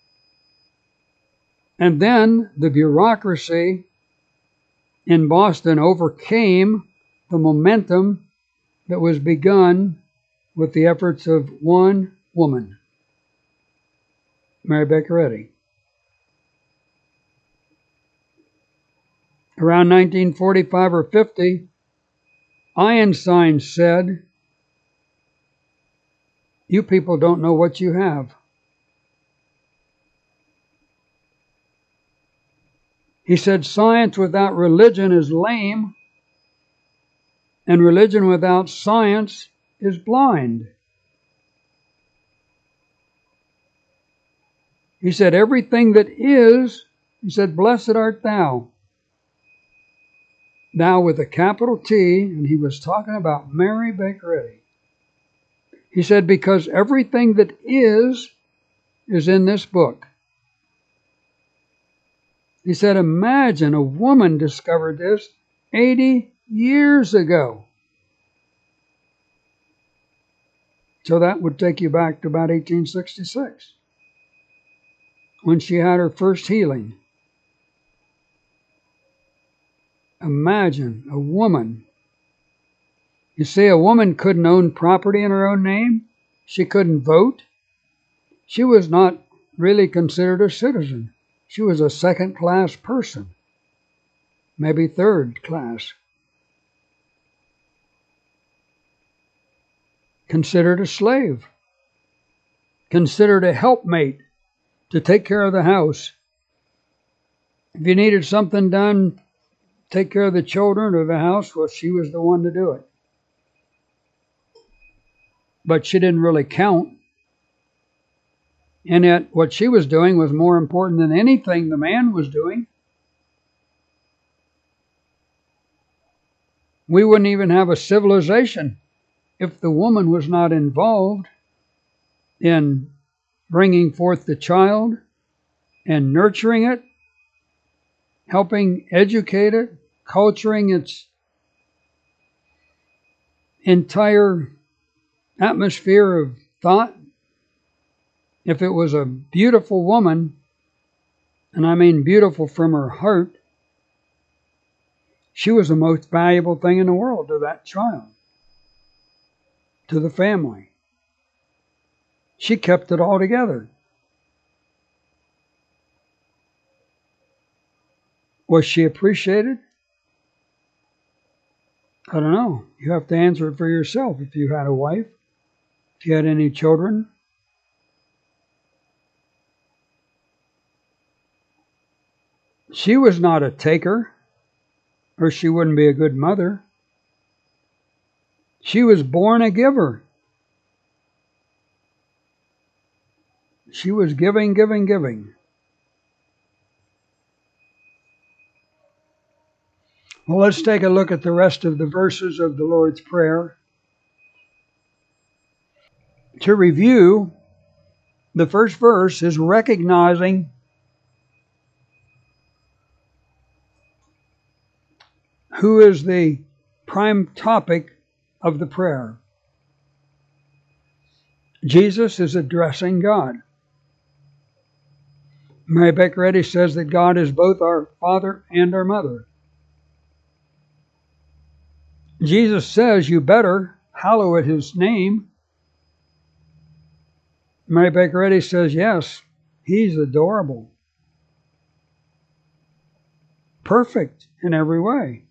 And then the bureaucracy in Boston overcame the momentum that was begun with the efforts of one woman, Mary Baker Eddy. Around nineteen forty-five or fifty, Einstein said, "You people don't know what you have." He said, "Science without religion is lame, and religion without science is blind." He said, "Everything that is," he said, "blessed art thou." Thou with a capital T, and he was talking about Mary Baker Eddy. He said, because everything that is, is in this book. He said, imagine a woman discovered this eighty years ago. So that would take you back to about eighteen sixty-six, when she had her first healing. Imagine a woman. You see, a woman couldn't own property in her own name. She couldn't vote. She was not really considered a citizen. She was a second-class person, maybe third class. Considered a slave. Considered a helpmate to take care of the house. If you needed something done, take care of the children or the house, well, she was the one to do it. But she didn't really count. And yet what she was doing was more important than anything the man was doing. We wouldn't even have a civilization if the woman was not involved in bringing forth the child and nurturing it, helping educate it, culturing its entire atmosphere of thought. If it was a beautiful woman, and I mean beautiful from her heart, she was the most valuable thing in the world to that child, to the family. She kept it all together. Was she appreciated? I don't know. You have to answer it for yourself. If you had a wife, if you had any children. She was not a taker, or she wouldn't be a good mother. She was born a giver. She was giving, giving, giving. Well, let's take a look at the rest of the verses of the Lord's Prayer. To review, the first verse is recognizing who is the prime topic of the prayer. Jesus is addressing God. Mary Baker Eddy says that God is both our Father and our Mother. Jesus says you better hallow it His name. Mary Baker Eddy says, yes, He's adorable. Perfect in every way.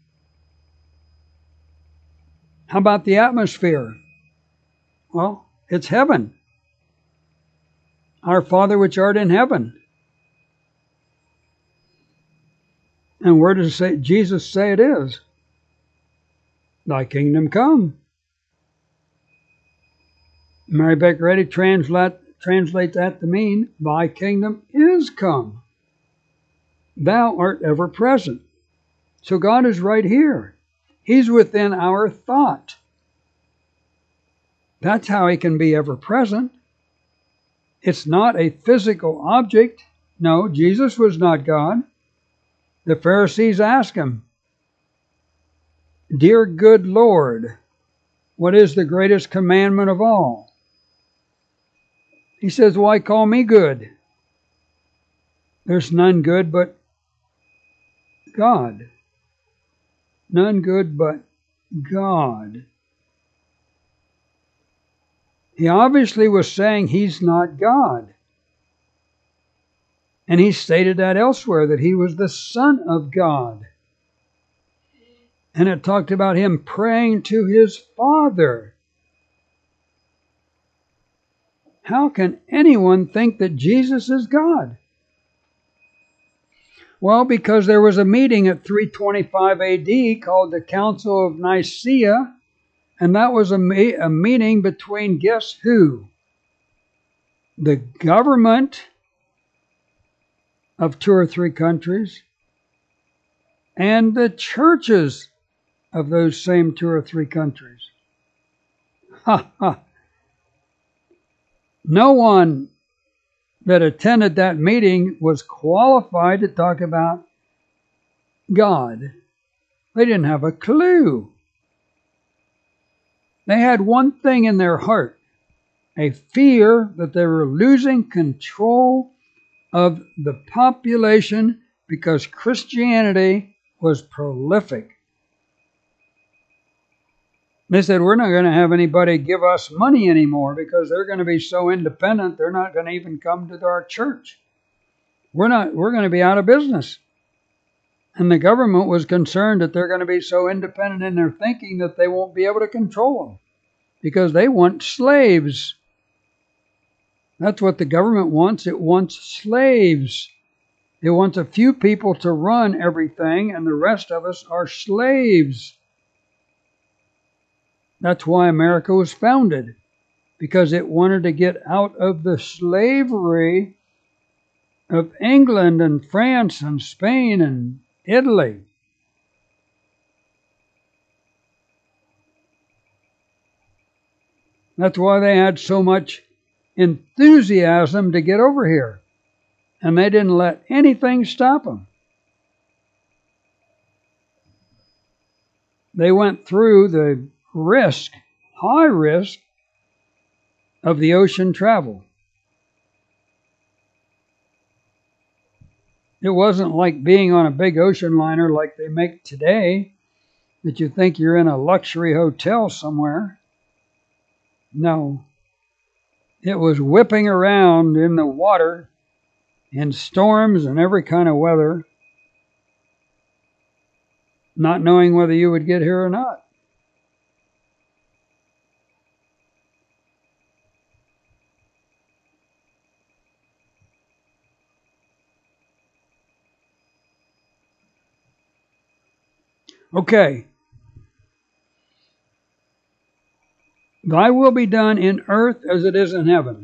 How about the atmosphere? Well, it's heaven. Our Father which art in heaven. And where does it say, Jesus say it is? Thy kingdom come. Mary Baker Eddy translate, translate that to mean, thy kingdom is come. Thou art ever present. So God is right here. He's within our thought. That's how He can be ever present. It's not a physical object. No, Jesus was not God. The Pharisees asked Him, dear good Lord, what is the greatest commandment of all? He says, why call me good? There's none good but God. None good but God. He obviously was saying He's not God. And he stated that elsewhere, that he was the Son of God. And it talked about him praying to his Father. How can anyone think that Jesus is God? Well, because there was a meeting at three twenty-five A D called the Council of Nicaea, and that was a, me- a meeting between, guess who? The government of two or three countries and the churches of those same two or three countries. Ha ha! No one that attended that meeting was qualified to talk about God. They didn't have a clue. They had one thing in their heart, a fear that they were losing control of the population because Christianity was prolific. They said, we're not going to have anybody give us money anymore because they're going to be so independent, they're not going to even come to our church. We're not, we're going to be out of business. And the government was concerned that they're going to be so independent in their thinking that they won't be able to control them because they want slaves. That's what the government wants. It wants slaves. It wants a few people to run everything, and the rest of us are slaves. That's why America was founded, because it wanted to get out of the slavery of England and France and Spain and Italy. That's why they had so much enthusiasm to get over here, and they didn't let anything stop them. They went through the risk, high risk, of the ocean travel. It wasn't like being on a big ocean liner like they make today, that you think you're in a luxury hotel somewhere. No. It was whipping around in the water, in storms and every kind of weather, not knowing whether you would get here or not. Okay. Thy will be done in earth as it is in heaven.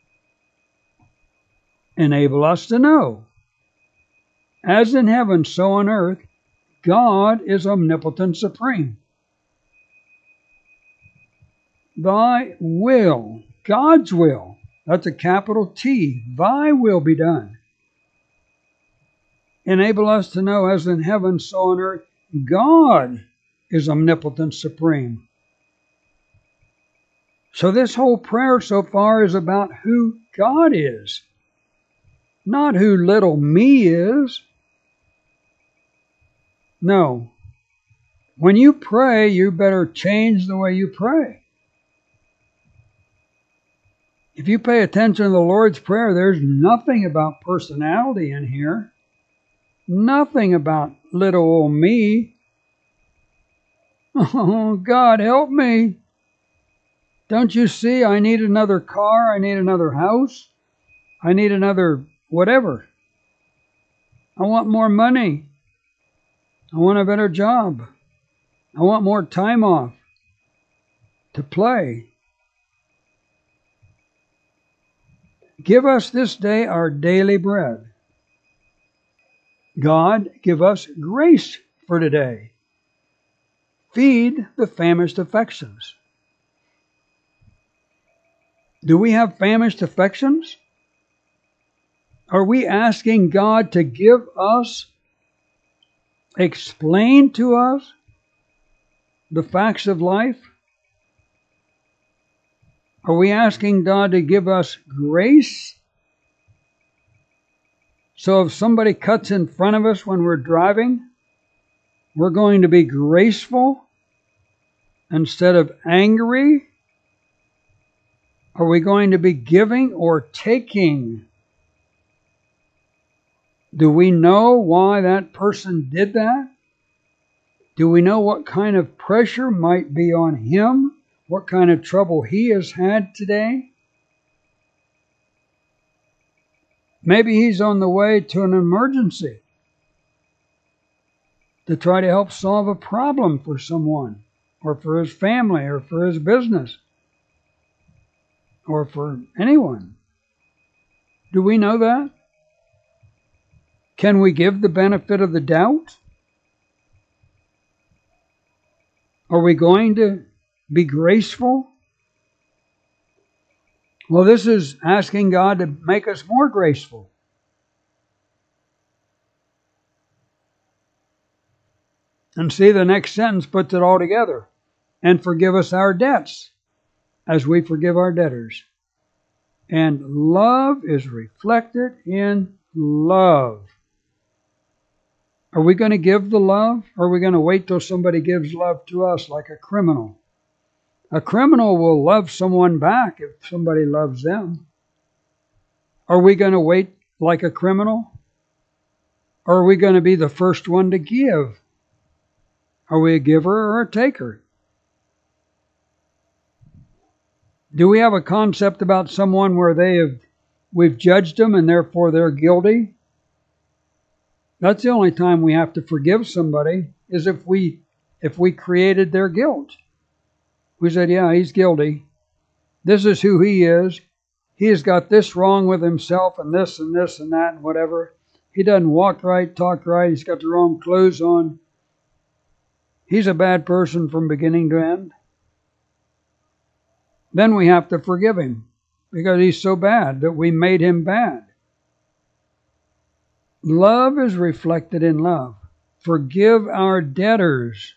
Enable us to know. As in heaven, so on earth, God is omnipotent supreme. Thy will, God's will, that's a capital T, thy will be done. Enable us to know, as in heaven, so on earth, God is omnipotent supreme. So this whole prayer so far is about who God is, not who little me is. No. When you pray, you better change the way you pray. If you pay attention to the Lord's Prayer, there's nothing about personality in here. Nothing about little old me. Oh, God, help me. Don't you see I need another car? I need another house. I need another whatever. I want more money. I want a better job. I want more time off to play. Give us this day our daily bread. God, give us grace for today. Feed the famished affections. Do we have famished affections? Are we asking God to give us, explain to us the facts of life? Are we asking God to give us grace? So if somebody cuts in front of us when we're driving, we're going to be graceful instead of angry? Are we going to be giving or taking? Do we know why that person did that? Do we know what kind of pressure might be on him? What kind of trouble he has had today? Maybe he's on the way to an emergency to try to help solve a problem for someone, or for his family, or for his business, or for anyone. Do we know that? Can we give the benefit of the doubt? Are we going to be graceful? Well, this is asking God to make us more graceful. And see, the next sentence puts it all together. And forgive us our debts as we forgive our debtors. And love is reflected in love. Are we going to give the love? Or are we going to wait till somebody gives love to us like a criminal? A criminal will love someone back if somebody loves them. Are we going to wait like a criminal? Or are we going to be the first one to give? Are we a giver or a taker? Do we have a concept about someone where they have, we've judged them and therefore they're guilty? That's the only time we have to forgive somebody, is if we if we created their guilt. We said, yeah, he's guilty. This is who he is. He has got this wrong with himself and this and this and that and whatever. He doesn't walk right, talk right. He's got the wrong clothes on. He's a bad person from beginning to end. Then we have to forgive him because he's so bad that we made him bad. Love is reflected in love. Forgive our debtors.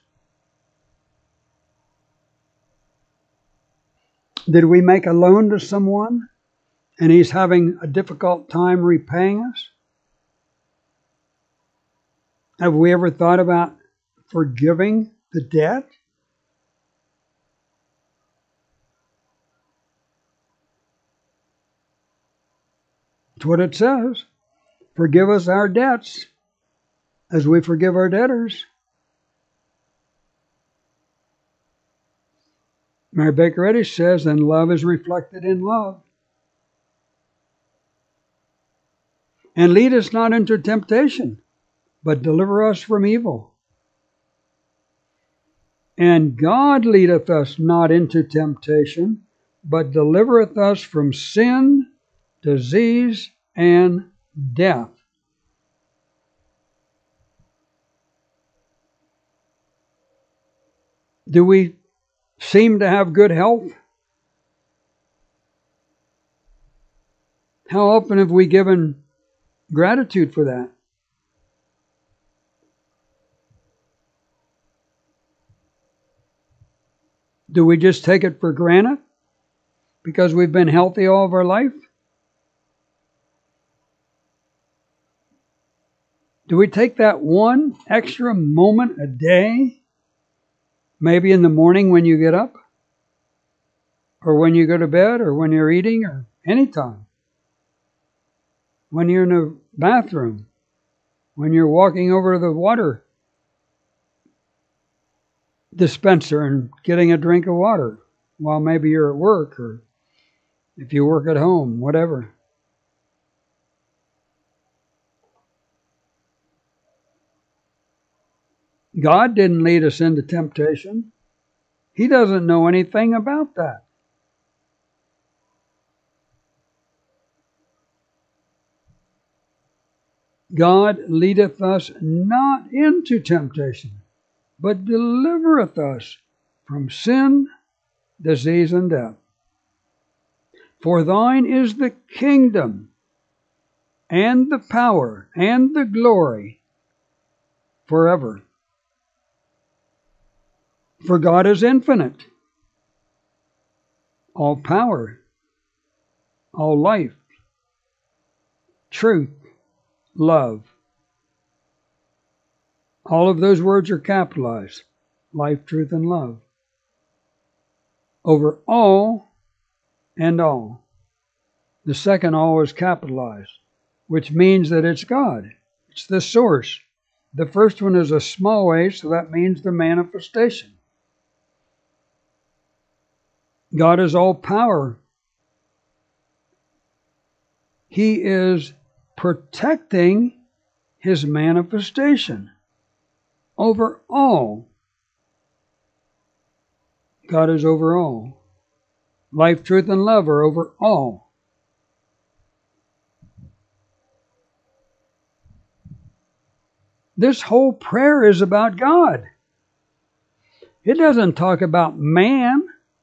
Did we make a loan to someone and he's having a difficult time repaying us? Have we ever thought about forgiving the debt? That's what it says. Forgive us our debts as we forgive our debtors. Mary Baker Eddy says, and love is reflected in love. And lead us not into temptation, but deliver us from evil. And God leadeth us not into temptation, but delivereth us from sin, disease, and death. Do we seem to have good health? How often have we given gratitude for that? Do we just take it for granted because we've been healthy all of our life? Do we take that one extra moment a day, maybe in the morning when you get up, or when you go to bed, or when you're eating, or anytime, when you're in the bathroom, when you're walking over to the water dispenser and getting a drink of water while maybe you're at work, or if you work at home, whatever. God didn't lead us into temptation. He doesn't know anything about that. God leadeth us not into temptation, but delivereth us from sin, disease, and death. For thine is the kingdom, and the power, and the glory, forever. For God is infinite, all power, all life, truth, love. All of those words are capitalized. Life, truth, and love. Over all and all. The second all is capitalized, which means that it's God. It's the source. The first one is a small a, so that means the manifestation. God is all power. He is protecting His manifestation over all. God is over all. Life, truth, and love are over all. This whole prayer is about God. It doesn't talk about man,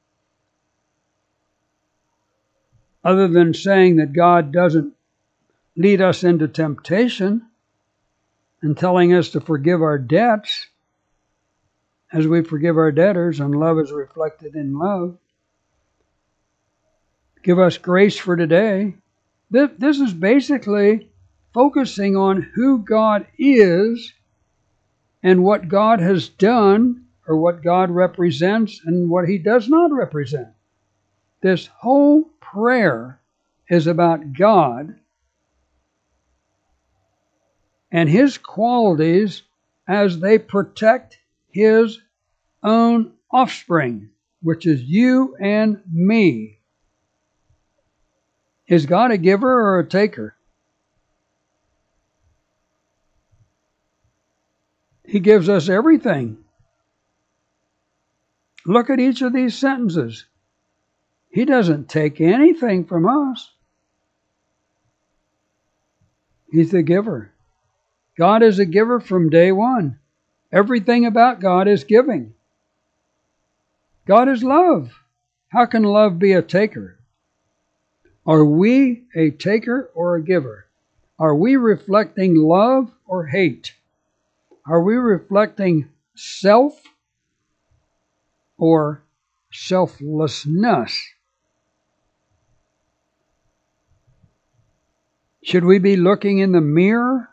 other than saying that God doesn't lead us into temptation and telling us to forgive our debts as we forgive our debtors, and love is reflected in love. Give us grace for today. This is basically focusing on who God is and what God has done, or what God represents and what He does not represent. This whole prayer is about God and His qualities as they protect His own offspring, which is you and me. Is God a giver or a taker? He gives us everything. Look at each of these sentences. He doesn't take anything from us. He's the giver. God is a giver from day one. Everything about God is giving. God is love. How can love be a taker? Are we a taker or a giver? Are we reflecting love or hate? Are we reflecting self or selflessness? Should we be looking in the mirror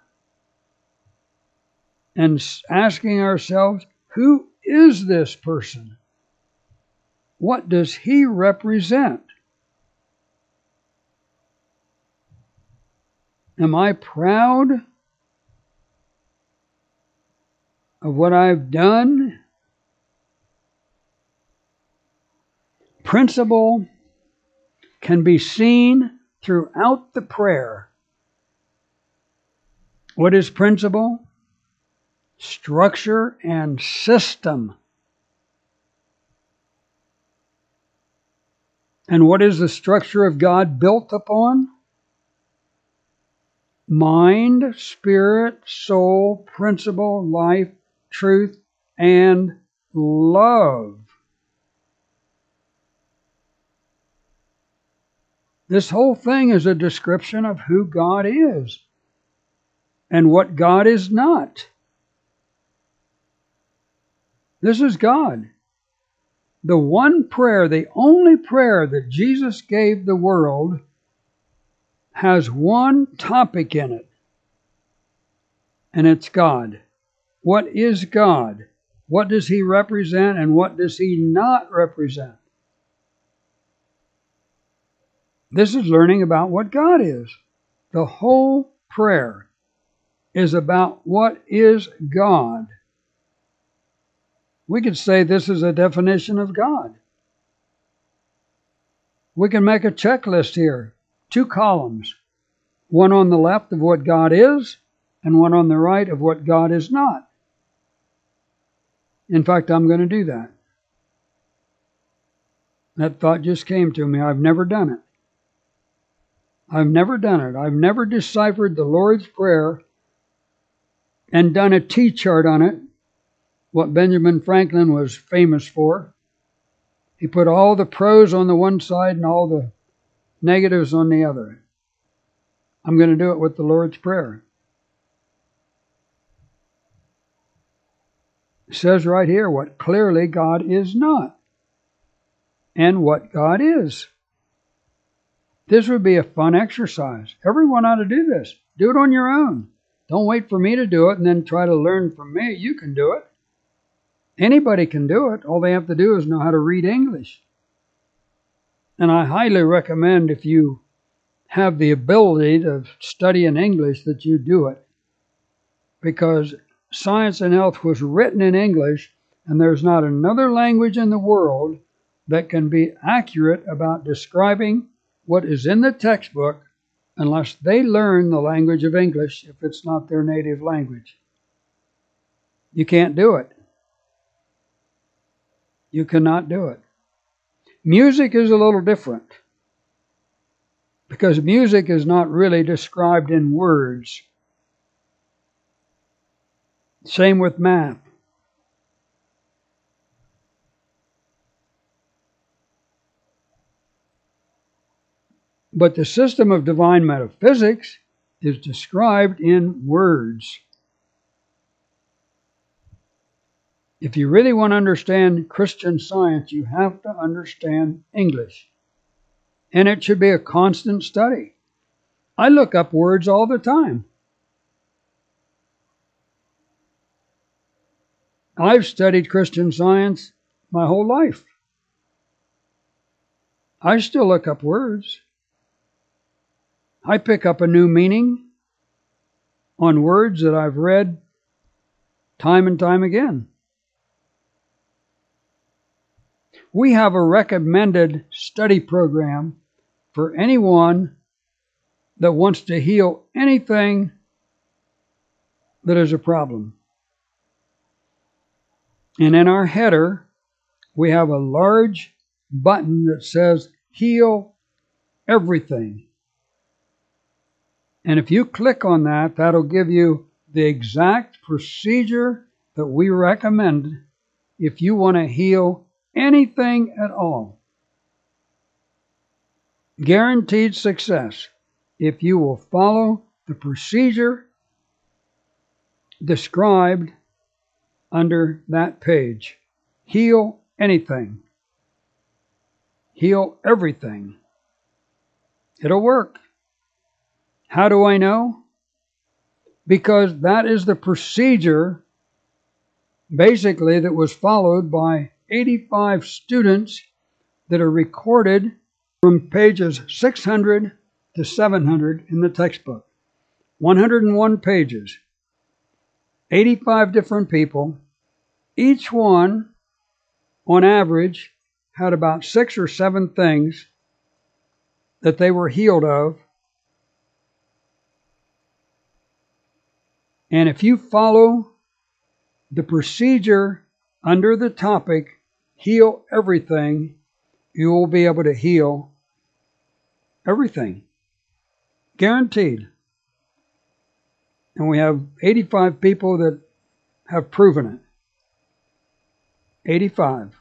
and asking ourselves, who is this person? What does he represent? Am I proud of what I've done? Principle can be seen throughout the prayer. What is principle? Structure and system. And what is the structure of God built upon? Mind, spirit, soul, principle, life, truth, and love. This whole thing is a description of who God is and what God is not. This is God. The one prayer, the only prayer that Jesus gave the world, has one topic in it, and it's God. What is God? What does He represent, and what does He not represent? This is learning about what God is. The whole prayer is about what is God. We could say this is a definition of God. We can make a checklist here. Two columns. One on the left of what God is, and one on the right of what God is not. In fact, I'm going to do that. That thought just came to me. I've never done it. I've never done it. I've never deciphered the Lord's Prayer and done a T-chart on it, what Benjamin Franklin was famous for. He put all the pros on the one side and all the negatives on the other. I'm going to do it with the Lord's Prayer. It says right here what clearly God is not and what God is. This would be a fun exercise. Everyone ought to do this. Do it on your own. Don't wait for me to do it and then try to learn from me. You can do it. Anybody can do it. All they have to do is know how to read English. And I highly recommend, if you have the ability to study in English, that you do it. because Science and Health was written in English, and there's not another language in the world that can be accurate about describing what is in the textbook unless they learn the language of English if it's not their native language. You can't do it. You cannot do it. Music is a little different because music is not really described in words. Same with math. But the system of divine metaphysics is described in words. If you really want to understand Christian Science, you have to understand English. And it should be a constant study. I look up words all the time. I've studied Christian Science my whole life. I still look up words. I pick up a new meaning on words that I've read time and time again. We have a recommended study program for anyone that wants to heal anything that is a problem. And in our header, we have a large button that says Heal Everything. And if you click on that, that'll give you the exact procedure that we recommend if you want to heal anything at all. Guaranteed success if you will follow the procedure described under that page. Heal anything. Heal everything. It'll work. How do I know? Because that is the procedure basically that was followed by eighty-five students that are recorded from pages six hundred to seven hundred in the textbook. one hundred one pages. eighty-five different people. Each one, on average, had about six or seven things that they were healed of. And if you follow the procedure under the topic, Heal Everything, you will be able to heal everything. Guaranteed. And we have eighty-five people that have proven it. eighty-five.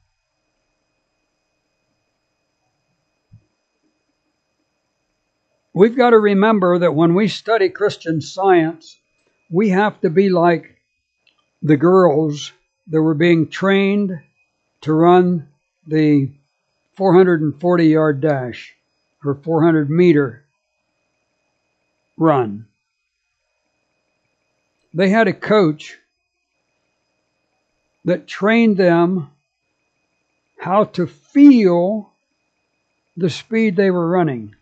We've got to remember that when we study Christian Science, we have to be like the girls that were being trained to run the four hundred forty yard dash or four hundred meter run. They had a coach that trained them how to feel the speed they were running,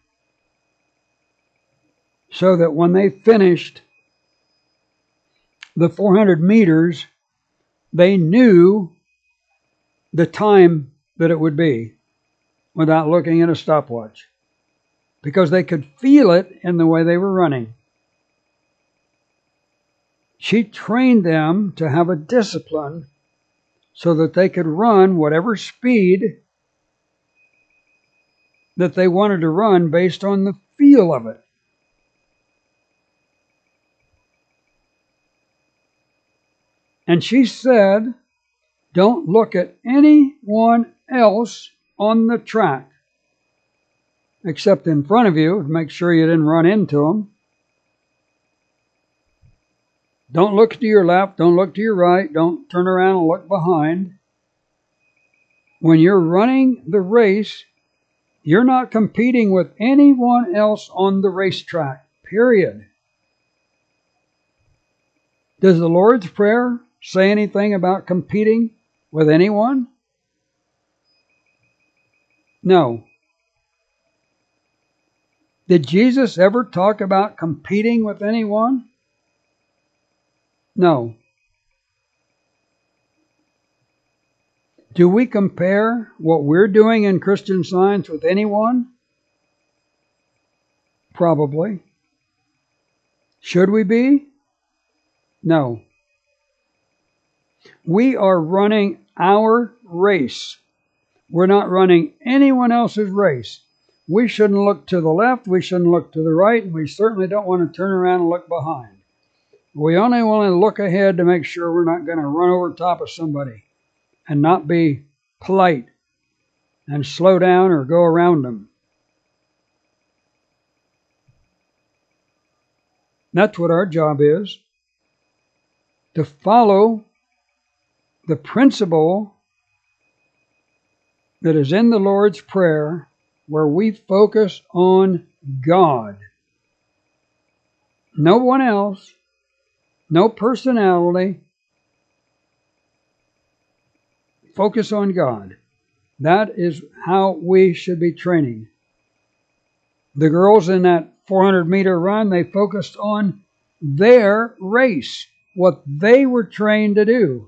so that when they finished the four hundred meters, they knew the time that it would be without looking at a stopwatch, because they could feel it in the way they were running. She trained them to have a discipline so that they could run whatever speed that they wanted to run based on the feel of it. And she said, don't look at anyone else on the track except in front of you to make sure you didn't run into them. Don't look to your left, don't look to your right, don't turn around and look behind. When you're running the race, you're not competing with anyone else on the racetrack, period. Does the Lord's Prayer say anything about competing with anyone? No. Did Jesus ever talk about competing with anyone? No. Do we compare what we're doing in Christian Science with anyone? Probably. Should we be? No. We are running our race. We're not running anyone else's race. We shouldn't look to the left, we shouldn't look to the right, and we certainly don't want to turn around and look behind. We only want to look ahead to make sure we're not going to run over top of somebody and not be polite and slow down or go around them. That's what our job is, to follow the principle that is in the Lord's Prayer, where we focus on God. No one else, no personality. Focus on God. That is how we should be training. The girls in that four hundred meter run, they focused on their race, what they were trained to do.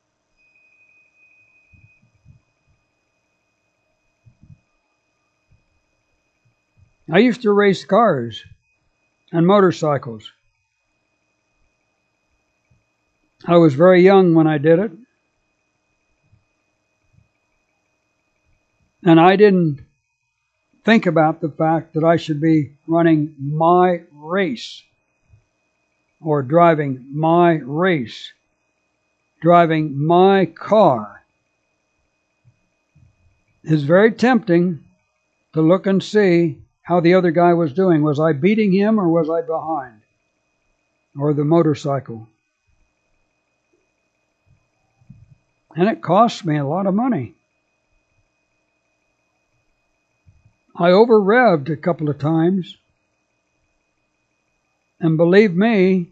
I used to race cars and motorcycles. I was very young when I did it. And I didn't think about the fact that I should be running my race or driving my race, driving my car. It's very tempting to look and see how the other guy was doing. Was I beating him or was I behind? Or the motorcycle? And it cost me a lot of money. I over-revved a couple of times. And believe me,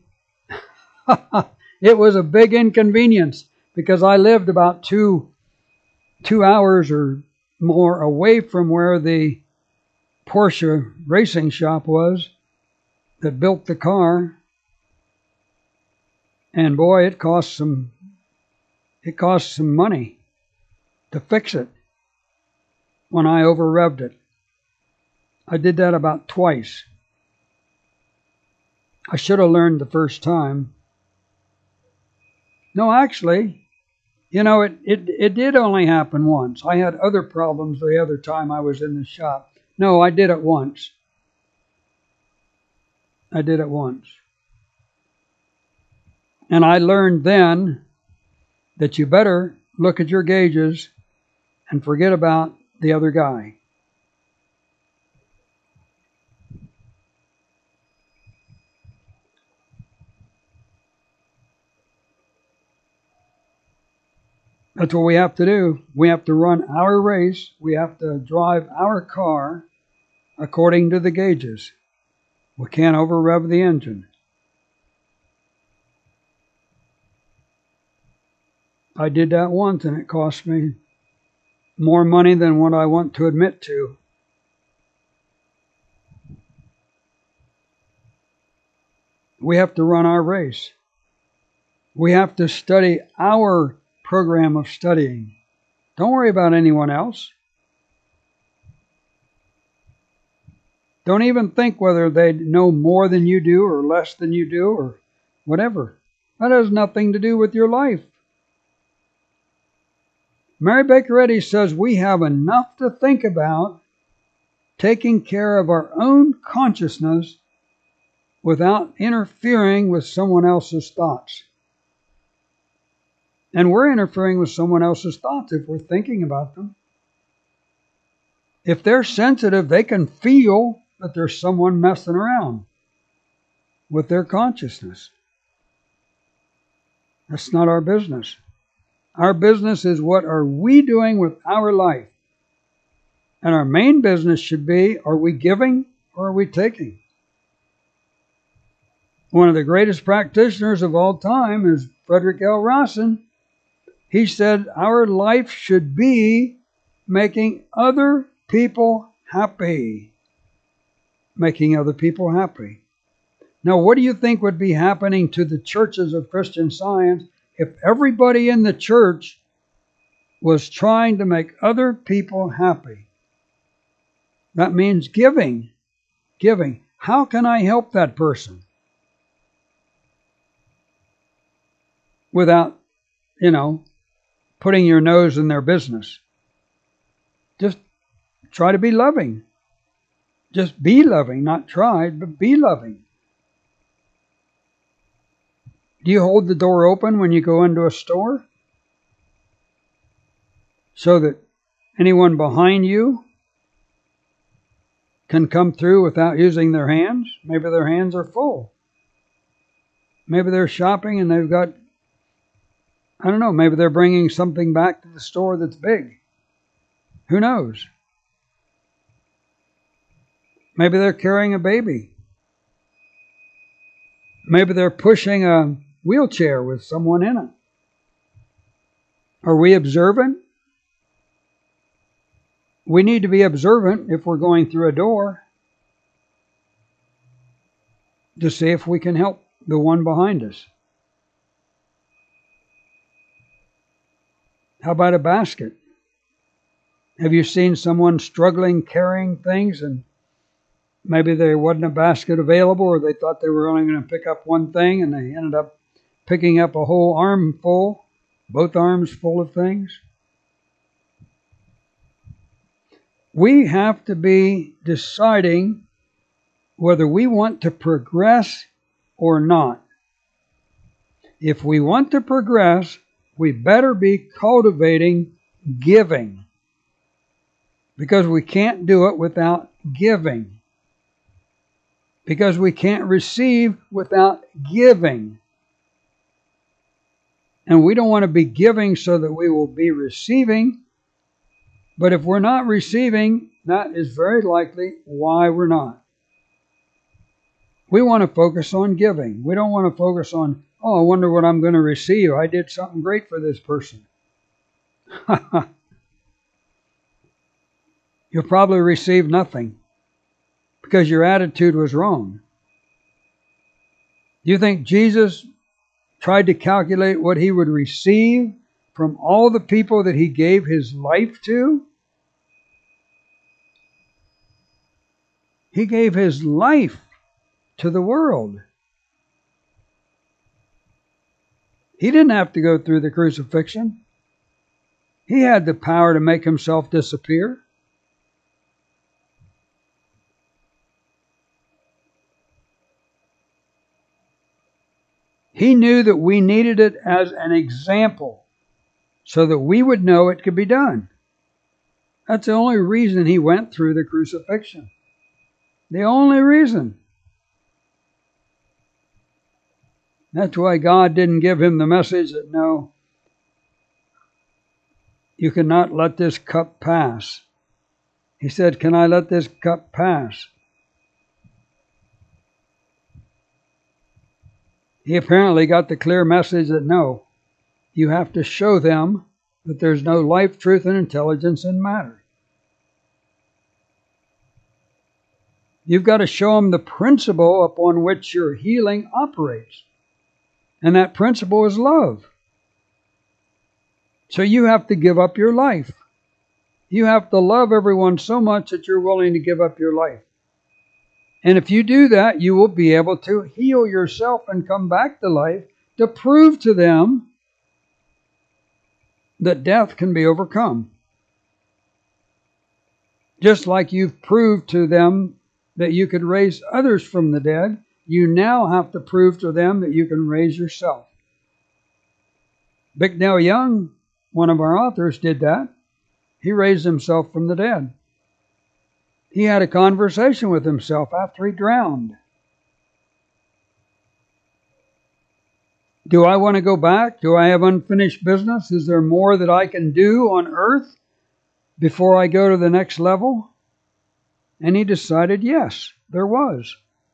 it was a big inconvenience because I lived about two, two hours or more away from where the Porsche racing shop was that built the car. And boy, it cost some, it cost some money to fix it when I over-revved it. I did that about twice. I should have learned the first time. No, actually, you know, it, it, it did only happen once. I had other problems the other time I was in the shop. No, I did it once. I did it once. And I learned then that you better look at your gauges and forget about the other guy. That's what we have to do. We have to run our race. We have to drive our car according to the gauges. We can't over-rev the engine. I did that once and it cost me more money than what I want to admit to. We have to run our race. We have to study our program of studying. Don't worry about anyone else. Don't even think whether they know more than you do or less than you do or whatever. That has nothing to do with your life. Mary Baker Eddy says we have enough to think about taking care of our own consciousness without interfering with someone else's thoughts. And we're interfering with someone else's thoughts if we're thinking about them. If they're sensitive, they can feel that there's someone messing around with their consciousness. That's not our business. Our business is what are we doing with our life? And our main business should be, are we giving or are we taking? One of the greatest practitioners of all time is Frederick L. Rawson. He said our life should be making other people happy. Making other people happy. Now, what do you think would be happening to the churches of Christian Science if everybody in the church was trying to make other people happy? That means giving. Giving. How can I help that person? Without, you know, putting your nose in their business. Just try to be loving. Just be loving, not try, but be loving. Do you hold the door open when you go into a store? So that anyone behind you can come through without using their hands? Maybe their hands are full. Maybe they're shopping and they've got, I don't know, maybe they're bringing something back to the store that's big. Who knows? Maybe they're carrying a baby. Maybe they're pushing a wheelchair with someone in it. Are we observant? We need to be observant if we're going through a door to see if we can help the one behind us. How about a basket? Have you seen someone struggling carrying things and maybe there wasn't a basket available, or they thought they were only going to pick up one thing and they ended up picking up a whole armful, both arms full of things? We have to be deciding whether we want to progress or not. If we want to progress, we better be cultivating giving, because we can't do it without giving. Because we can't receive without giving. And we don't want to be giving so that we will be receiving. But if we're not receiving, that is very likely why we're not. We want to focus on giving. We don't want to focus on, oh, I wonder what I'm going to receive. I did something great for this person. You'll probably receive nothing because your attitude was wrong. Do you think Jesus tried to calculate what he would receive from all the people that he gave his life to? He gave his life to the world. He didn't have to go through the crucifixion. He had the power to make himself disappear. He knew that we needed it as an example so that we would know it could be done. That's the only reason he went through the crucifixion. The only reason. That's why God didn't give him the message that, no, you cannot let this cup pass. He said, can I let this cup pass? He apparently got the clear message that no, you have to show them that there's no life, truth, and intelligence in matter. You've got to show them the principle upon which your healing operates. And that principle is love. So you have to give up your life. You have to love everyone so much that you're willing to give up your life. And if you do that, you will be able to heal yourself and come back to life to prove to them that death can be overcome. Just like you've proved to them that you could raise others from the dead, you now have to prove to them that you can raise yourself. Bicknell Young, one of our authors, did that. He raised himself from the dead. He had a conversation with himself after he drowned. Do I want to go back? Do I have unfinished business? Is there more that I can do on earth before I go to the next level? And he decided, yes, there was.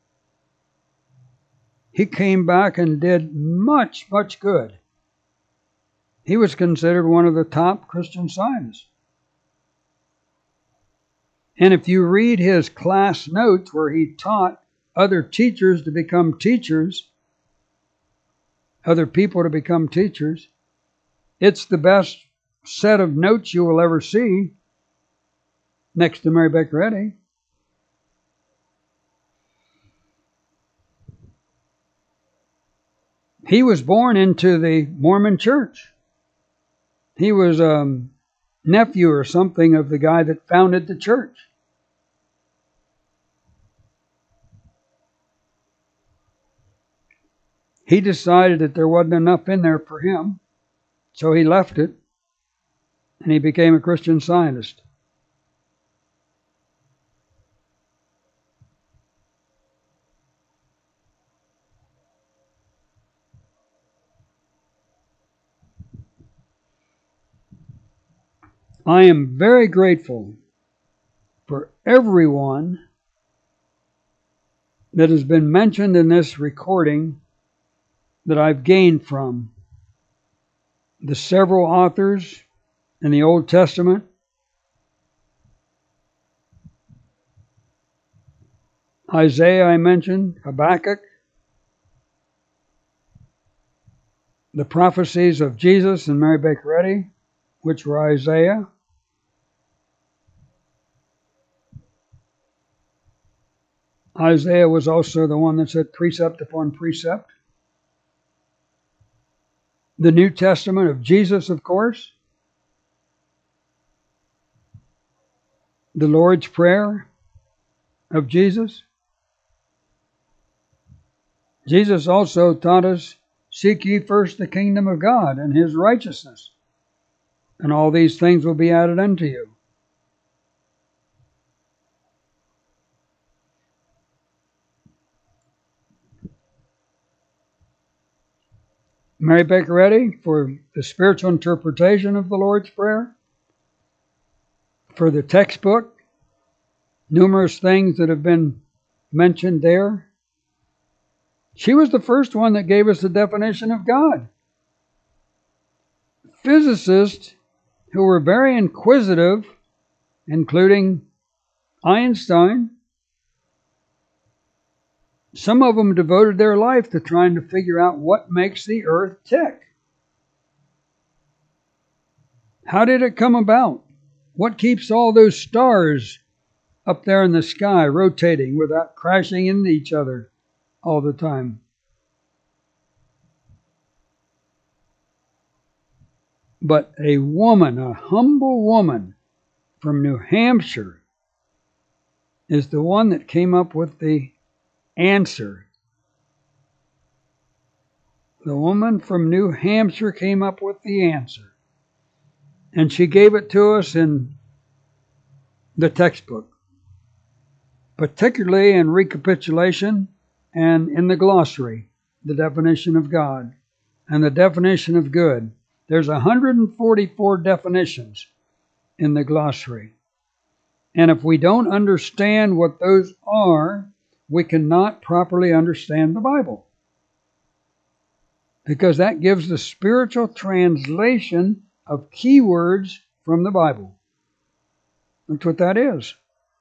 He came back and did much, much good. He was considered one of the top Christian Scientists. And if you read his class notes where he taught other teachers to become teachers, other people to become teachers. It's the best set of notes you will ever see next to Mary Baker Eddy. He was born into the Mormon church. He was a nephew or something of the guy that founded the church. He decided that there wasn't enough in there for him, so he left it, and he became a Christian Scientist. I am very grateful for everyone that has been mentioned in this recording that I've gained from. The several authors in the Old Testament, Isaiah I mentioned, Habakkuk, the prophecies of Jesus and Mary Baker Eddy, which were Isaiah, Isaiah was also the one that said precept upon precept. The New Testament of Jesus, of course. The Lord's Prayer of Jesus. Jesus also taught us, seek ye first the kingdom of God and His righteousness, and all these things will be added unto you. Mary Baker Eddy for the spiritual interpretation of the Lord's Prayer, for the textbook, numerous things that have been mentioned there. She was the first one that gave us the definition of God. Physicists who were very inquisitive, including Einstein, some of them devoted their life to trying to figure out what makes the earth tick. How did it come about? What keeps all those stars up there in the sky rotating without crashing into each other all the time? But a woman, a humble woman from New Hampshire, is the one that came up with the answer. The woman from New Hampshire came up with the answer. And she gave it to us in the textbook, particularly in recapitulation and in the glossary, the definition of God and the definition of good. There's one hundred forty-four definitions in the glossary. And if we don't understand what those are, we cannot properly understand the Bible. Because that gives the spiritual translation of keywords from the Bible. That's what that is.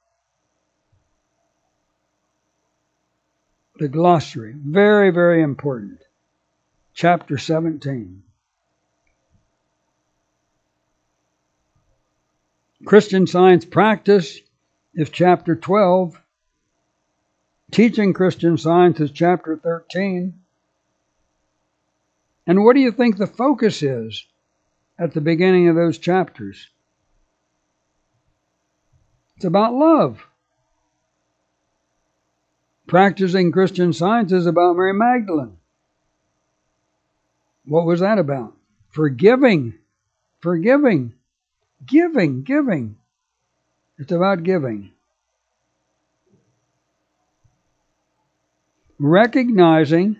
The glossary. Very, very important. Chapter seventeen. Christian Science Practice is chapter twelve. Teaching Christian Science is chapter thirteen. And what do you think the focus is at the beginning of those chapters? It's about love. Practicing Christian Science is about Mary Magdalene. What was that about? Forgiving. Forgiving. Giving. Giving. It's about giving. Recognizing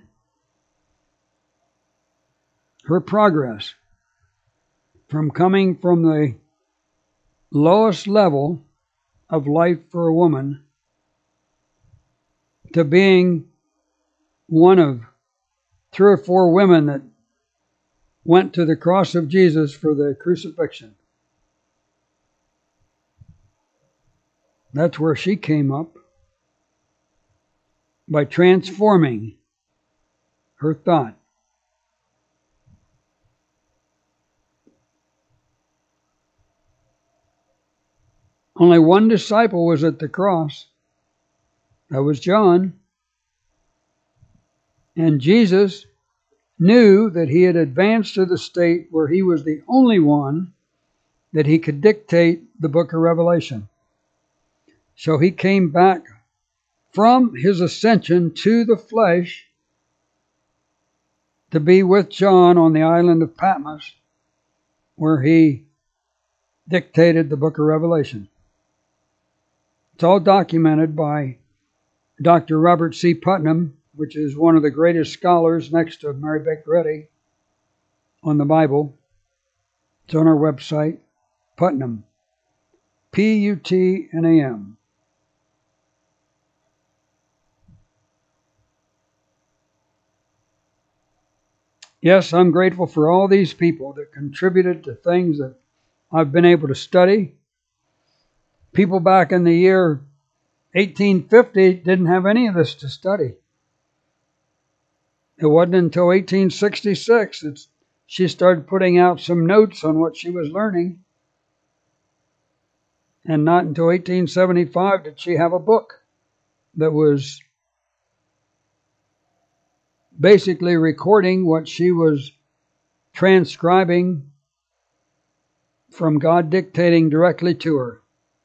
her progress from coming from the lowest level of life for a woman to being one of three or four women that went to the cross of Jesus for the crucifixion. That's where she came up. by transforming her thought. Only one disciple was at the cross. That was John. And Jesus knew that he had advanced to the state where he was the only one that he could dictate the book of Revelation. So he came back from his ascension to the flesh to be with John on the island of Patmos, where he dictated the book of Revelation. It's all documented by Doctor Robert C. Putnam, which is one of the greatest scholars next to Mary Baker Eddy on the Bible. It's on our website, Putnam, P U T N A M. Yes, I'm grateful for all these people that contributed to things that I've been able to study. People back in the year eighteen fifty didn't have any of this to study. It wasn't until eighteen sixty-six that she started putting out some notes on what she was learning. And not until eighteen seventy-five did she have a book that was basically recording what she was transcribing from God dictating directly to her.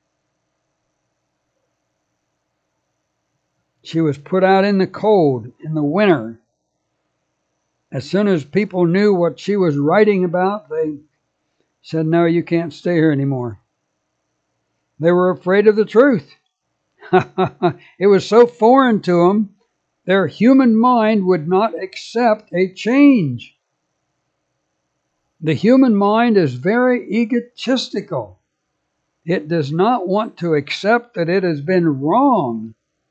She was put out in the cold, in the winter. As soon as people knew what she was writing about, they said, no, you can't stay here anymore. They were afraid of the truth. It was so foreign to them, their human mind would not accept a change. The human mind is very egotistical. It does not want to accept that it has been wrong.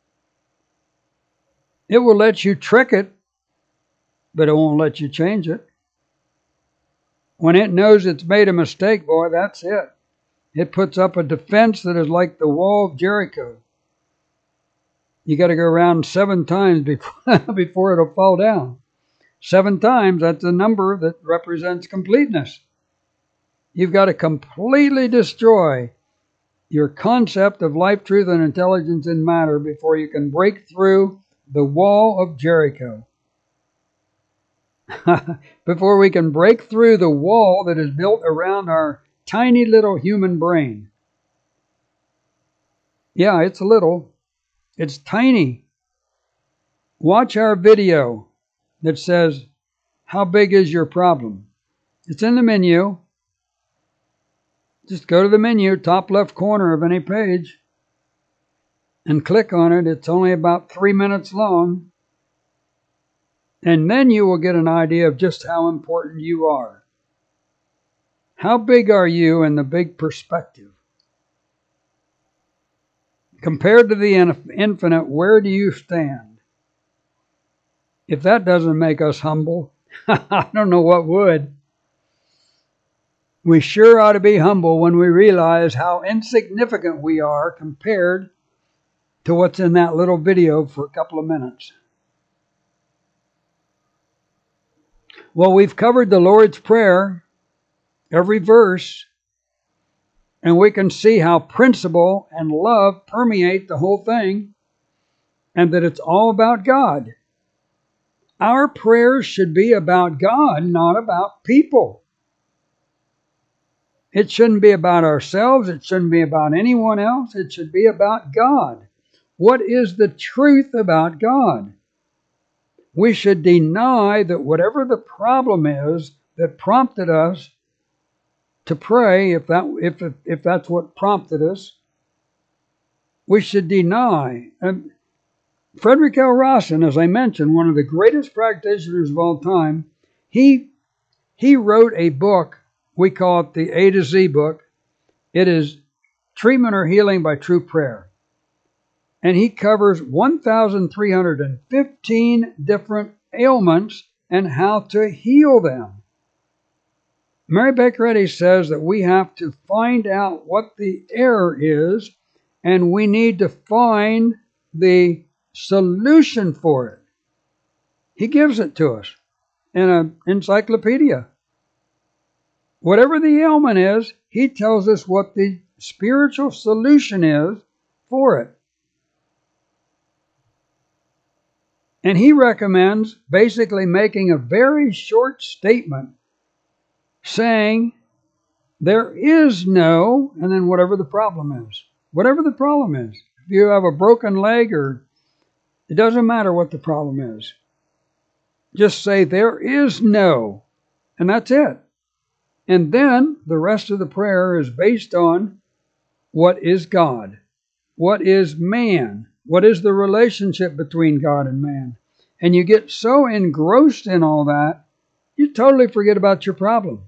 It will let you trick it, but it won't let you change it. When it knows it's made a mistake, boy, that's it. It puts up a defense that is like the wall of Jericho. You got to go around seven times before, before it'll fall down. Seven times, that's a number that represents completeness. You've got to completely destroy your concept of life, truth, and intelligence in matter before you can break through the wall of Jericho. Before we can break through the wall that is built around our tiny little human brain. Yeah, it's little. It's tiny. Watch our video that says, how big is your problem? It's in the menu. Just go to the menu, top left corner of any page, and click on it. It's only about three minutes long. And then you will get an idea of just how important you are. How big are you in the big perspective? Compared to the infinite, where do you stand? If that doesn't make us humble, I don't know what would. We sure ought to be humble when we realize how insignificant we are compared to what's in that little video for a couple of minutes. Well, we've covered the Lord's Prayer, every verse, and we can see how principle and love permeate the whole thing, and that it's all about God. Our prayers should be about God, not about people. It shouldn't be about ourselves. It shouldn't be about anyone else. It should be about God. What is the truth about God? We should deny that whatever the problem is that prompted us to pray, if that if if that's what prompted us, we should deny. And Frederick L. Rawson, as I mentioned, one of the greatest practitioners of all time, he he wrote a book. We call it the A to Z book. It is Treatment or Healing by True Prayer. And he covers one thousand three hundred fifteen different ailments and how to heal them. Mary Baker Eddy says that we have to find out what the error is, and we need to find the solution for it. He gives it to us in an encyclopedia. Whatever the ailment is, he tells us what the spiritual solution is for it. And he recommends basically making a very short statement saying there is no, and then whatever the problem is. Whatever the problem is. If you have a broken leg, or it doesn't matter what the problem is. Just say there is no, and that's it. And then the rest of the prayer is based on what is God? What is man? What is the relationship between God and man? And you get so engrossed in all that, you totally forget about your problem.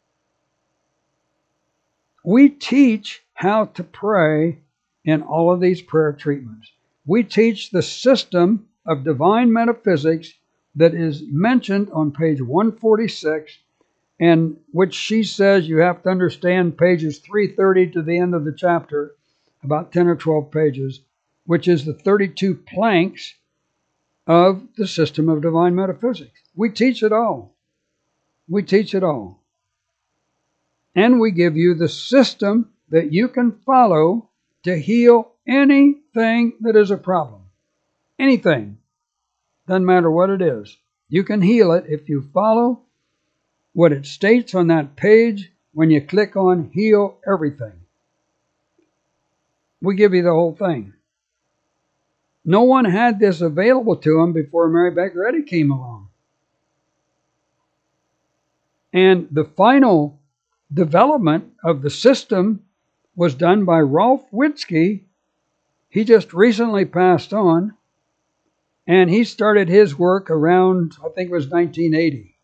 We teach how to pray in all of these prayer treatments. We teach the system of divine metaphysics that is mentioned on page one forty-six, and which she says you have to understand pages three thirty to the end of the chapter, about ten or twelve pages, which is the thirty-two planks of the system of divine metaphysics. We teach it all. We teach it all. And we give you the system that you can follow to heal anything that is a problem. Anything. Doesn't matter what it is. You can heal it if you follow what it states on that page when you click on Heal Everything. We give you the whole thing. No one had this available to them before Mary Baker Eddy came along. And the final development of the system was done by Rolf Witzke. He just recently passed on, and he started his work around, I think it was nineteen eighty.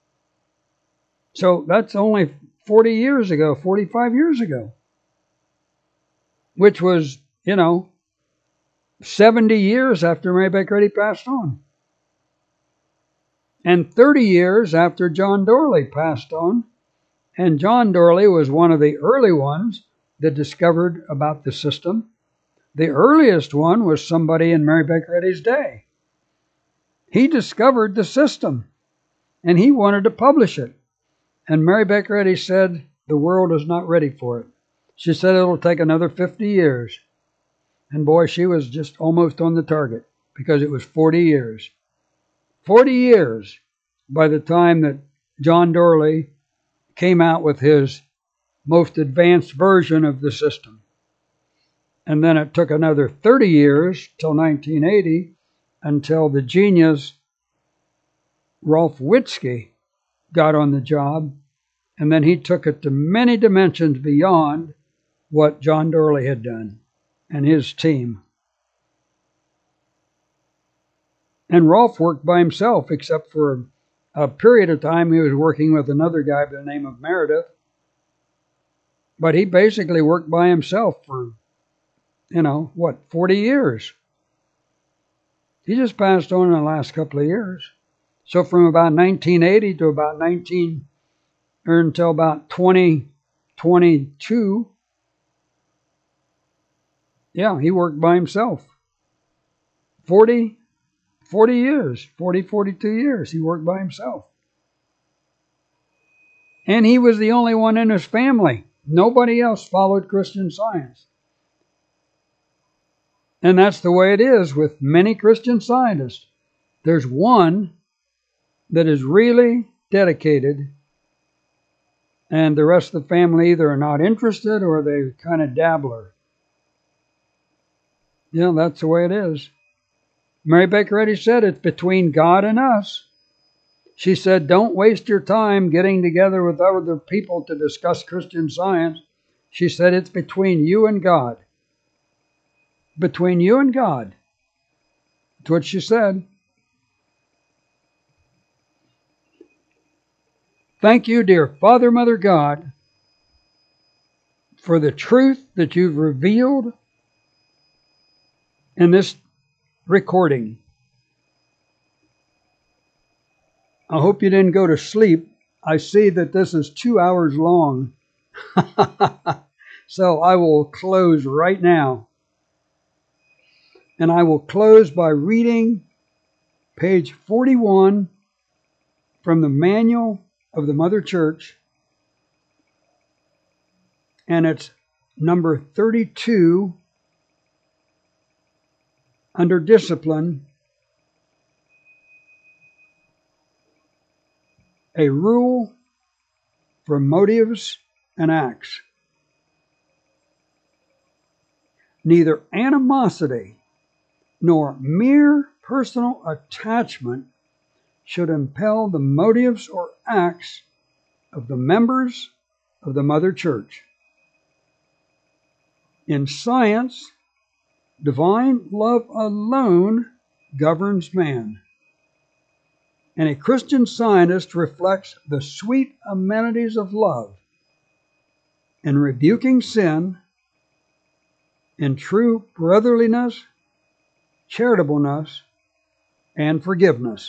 So that's only forty years ago, forty-five years ago, which was, you know, seventy years after Mary Baker Eddy passed on. And thirty years after John Dorley passed on. And John Dorley was one of the early ones that discovered about the system. The earliest one was somebody in Mary Baker Eddy's day. He discovered the system, and he wanted to publish it. And Mary Baker Eddy said, the world is not ready for it. She said it'll take another fifty years. And boy, she was just almost on the target, because it was forty years. forty years by the time that John Dorley came out with his most advanced version of the system. And then it took another thirty years till nineteen eighty until the genius Rolf Witzke got on the job, and then he took it to many dimensions beyond what John Dorley had done and his team. And Rolf worked by himself, except for a period of time he was working with another guy by the name of Meredith. But he basically worked by himself for, you know, what, forty years. He just passed on in the last couple of years. So from about nineteen eighty to about nineteen, or until about twenty twenty-two, yeah, he worked by himself. forty, forty years, forty, forty-two years, he worked by himself. And he was the only one in his family. Nobody else followed Christian Science. And that's the way it is with many Christian scientists. There's one that is really dedicated, and the rest of the family either are not interested or they're kind of dabbler. Yeah, that's the way it is. Mary Baker Eddy said it's between God and us. She said, don't waste your time getting together with other people to discuss Christian Science. She said, it's between you and God. Between you and God. That's what she said. Thank you, dear Father, Mother God, for the truth that you've revealed in this recording. I hope you didn't go to sleep. I see that this is two hours long. So I will close right now. And I will close by reading page forty-one from the Manual of the Mother Church, and it's number thirty-two under Discipline, a rule for motives and acts. Neither animosity nor mere personal attachment should impel the motives or acts of the members of the Mother Church. In science, divine love alone governs man. And a Christian Scientist reflects the sweet amenities of love in rebuking sin, in true brotherliness, charitableness, and forgiveness.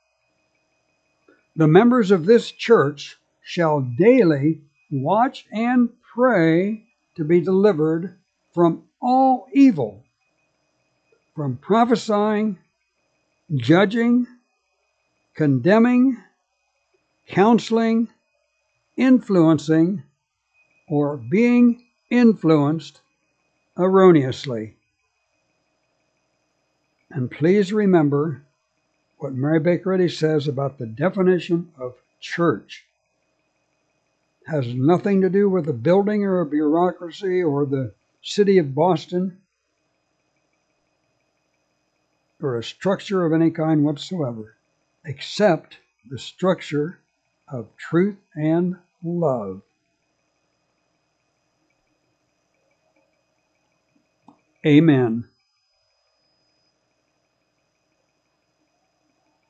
The members of this church shall daily watch and pray to be delivered from all evil, from prophesying, judging, condemning, counseling, influencing, or being influenced erroneously. And please remember what Mary Baker Eddy says about the definition of church. It has nothing to do with a building or a bureaucracy or the city of Boston or a structure of any kind whatsoever, except the structure of truth and love. Amen.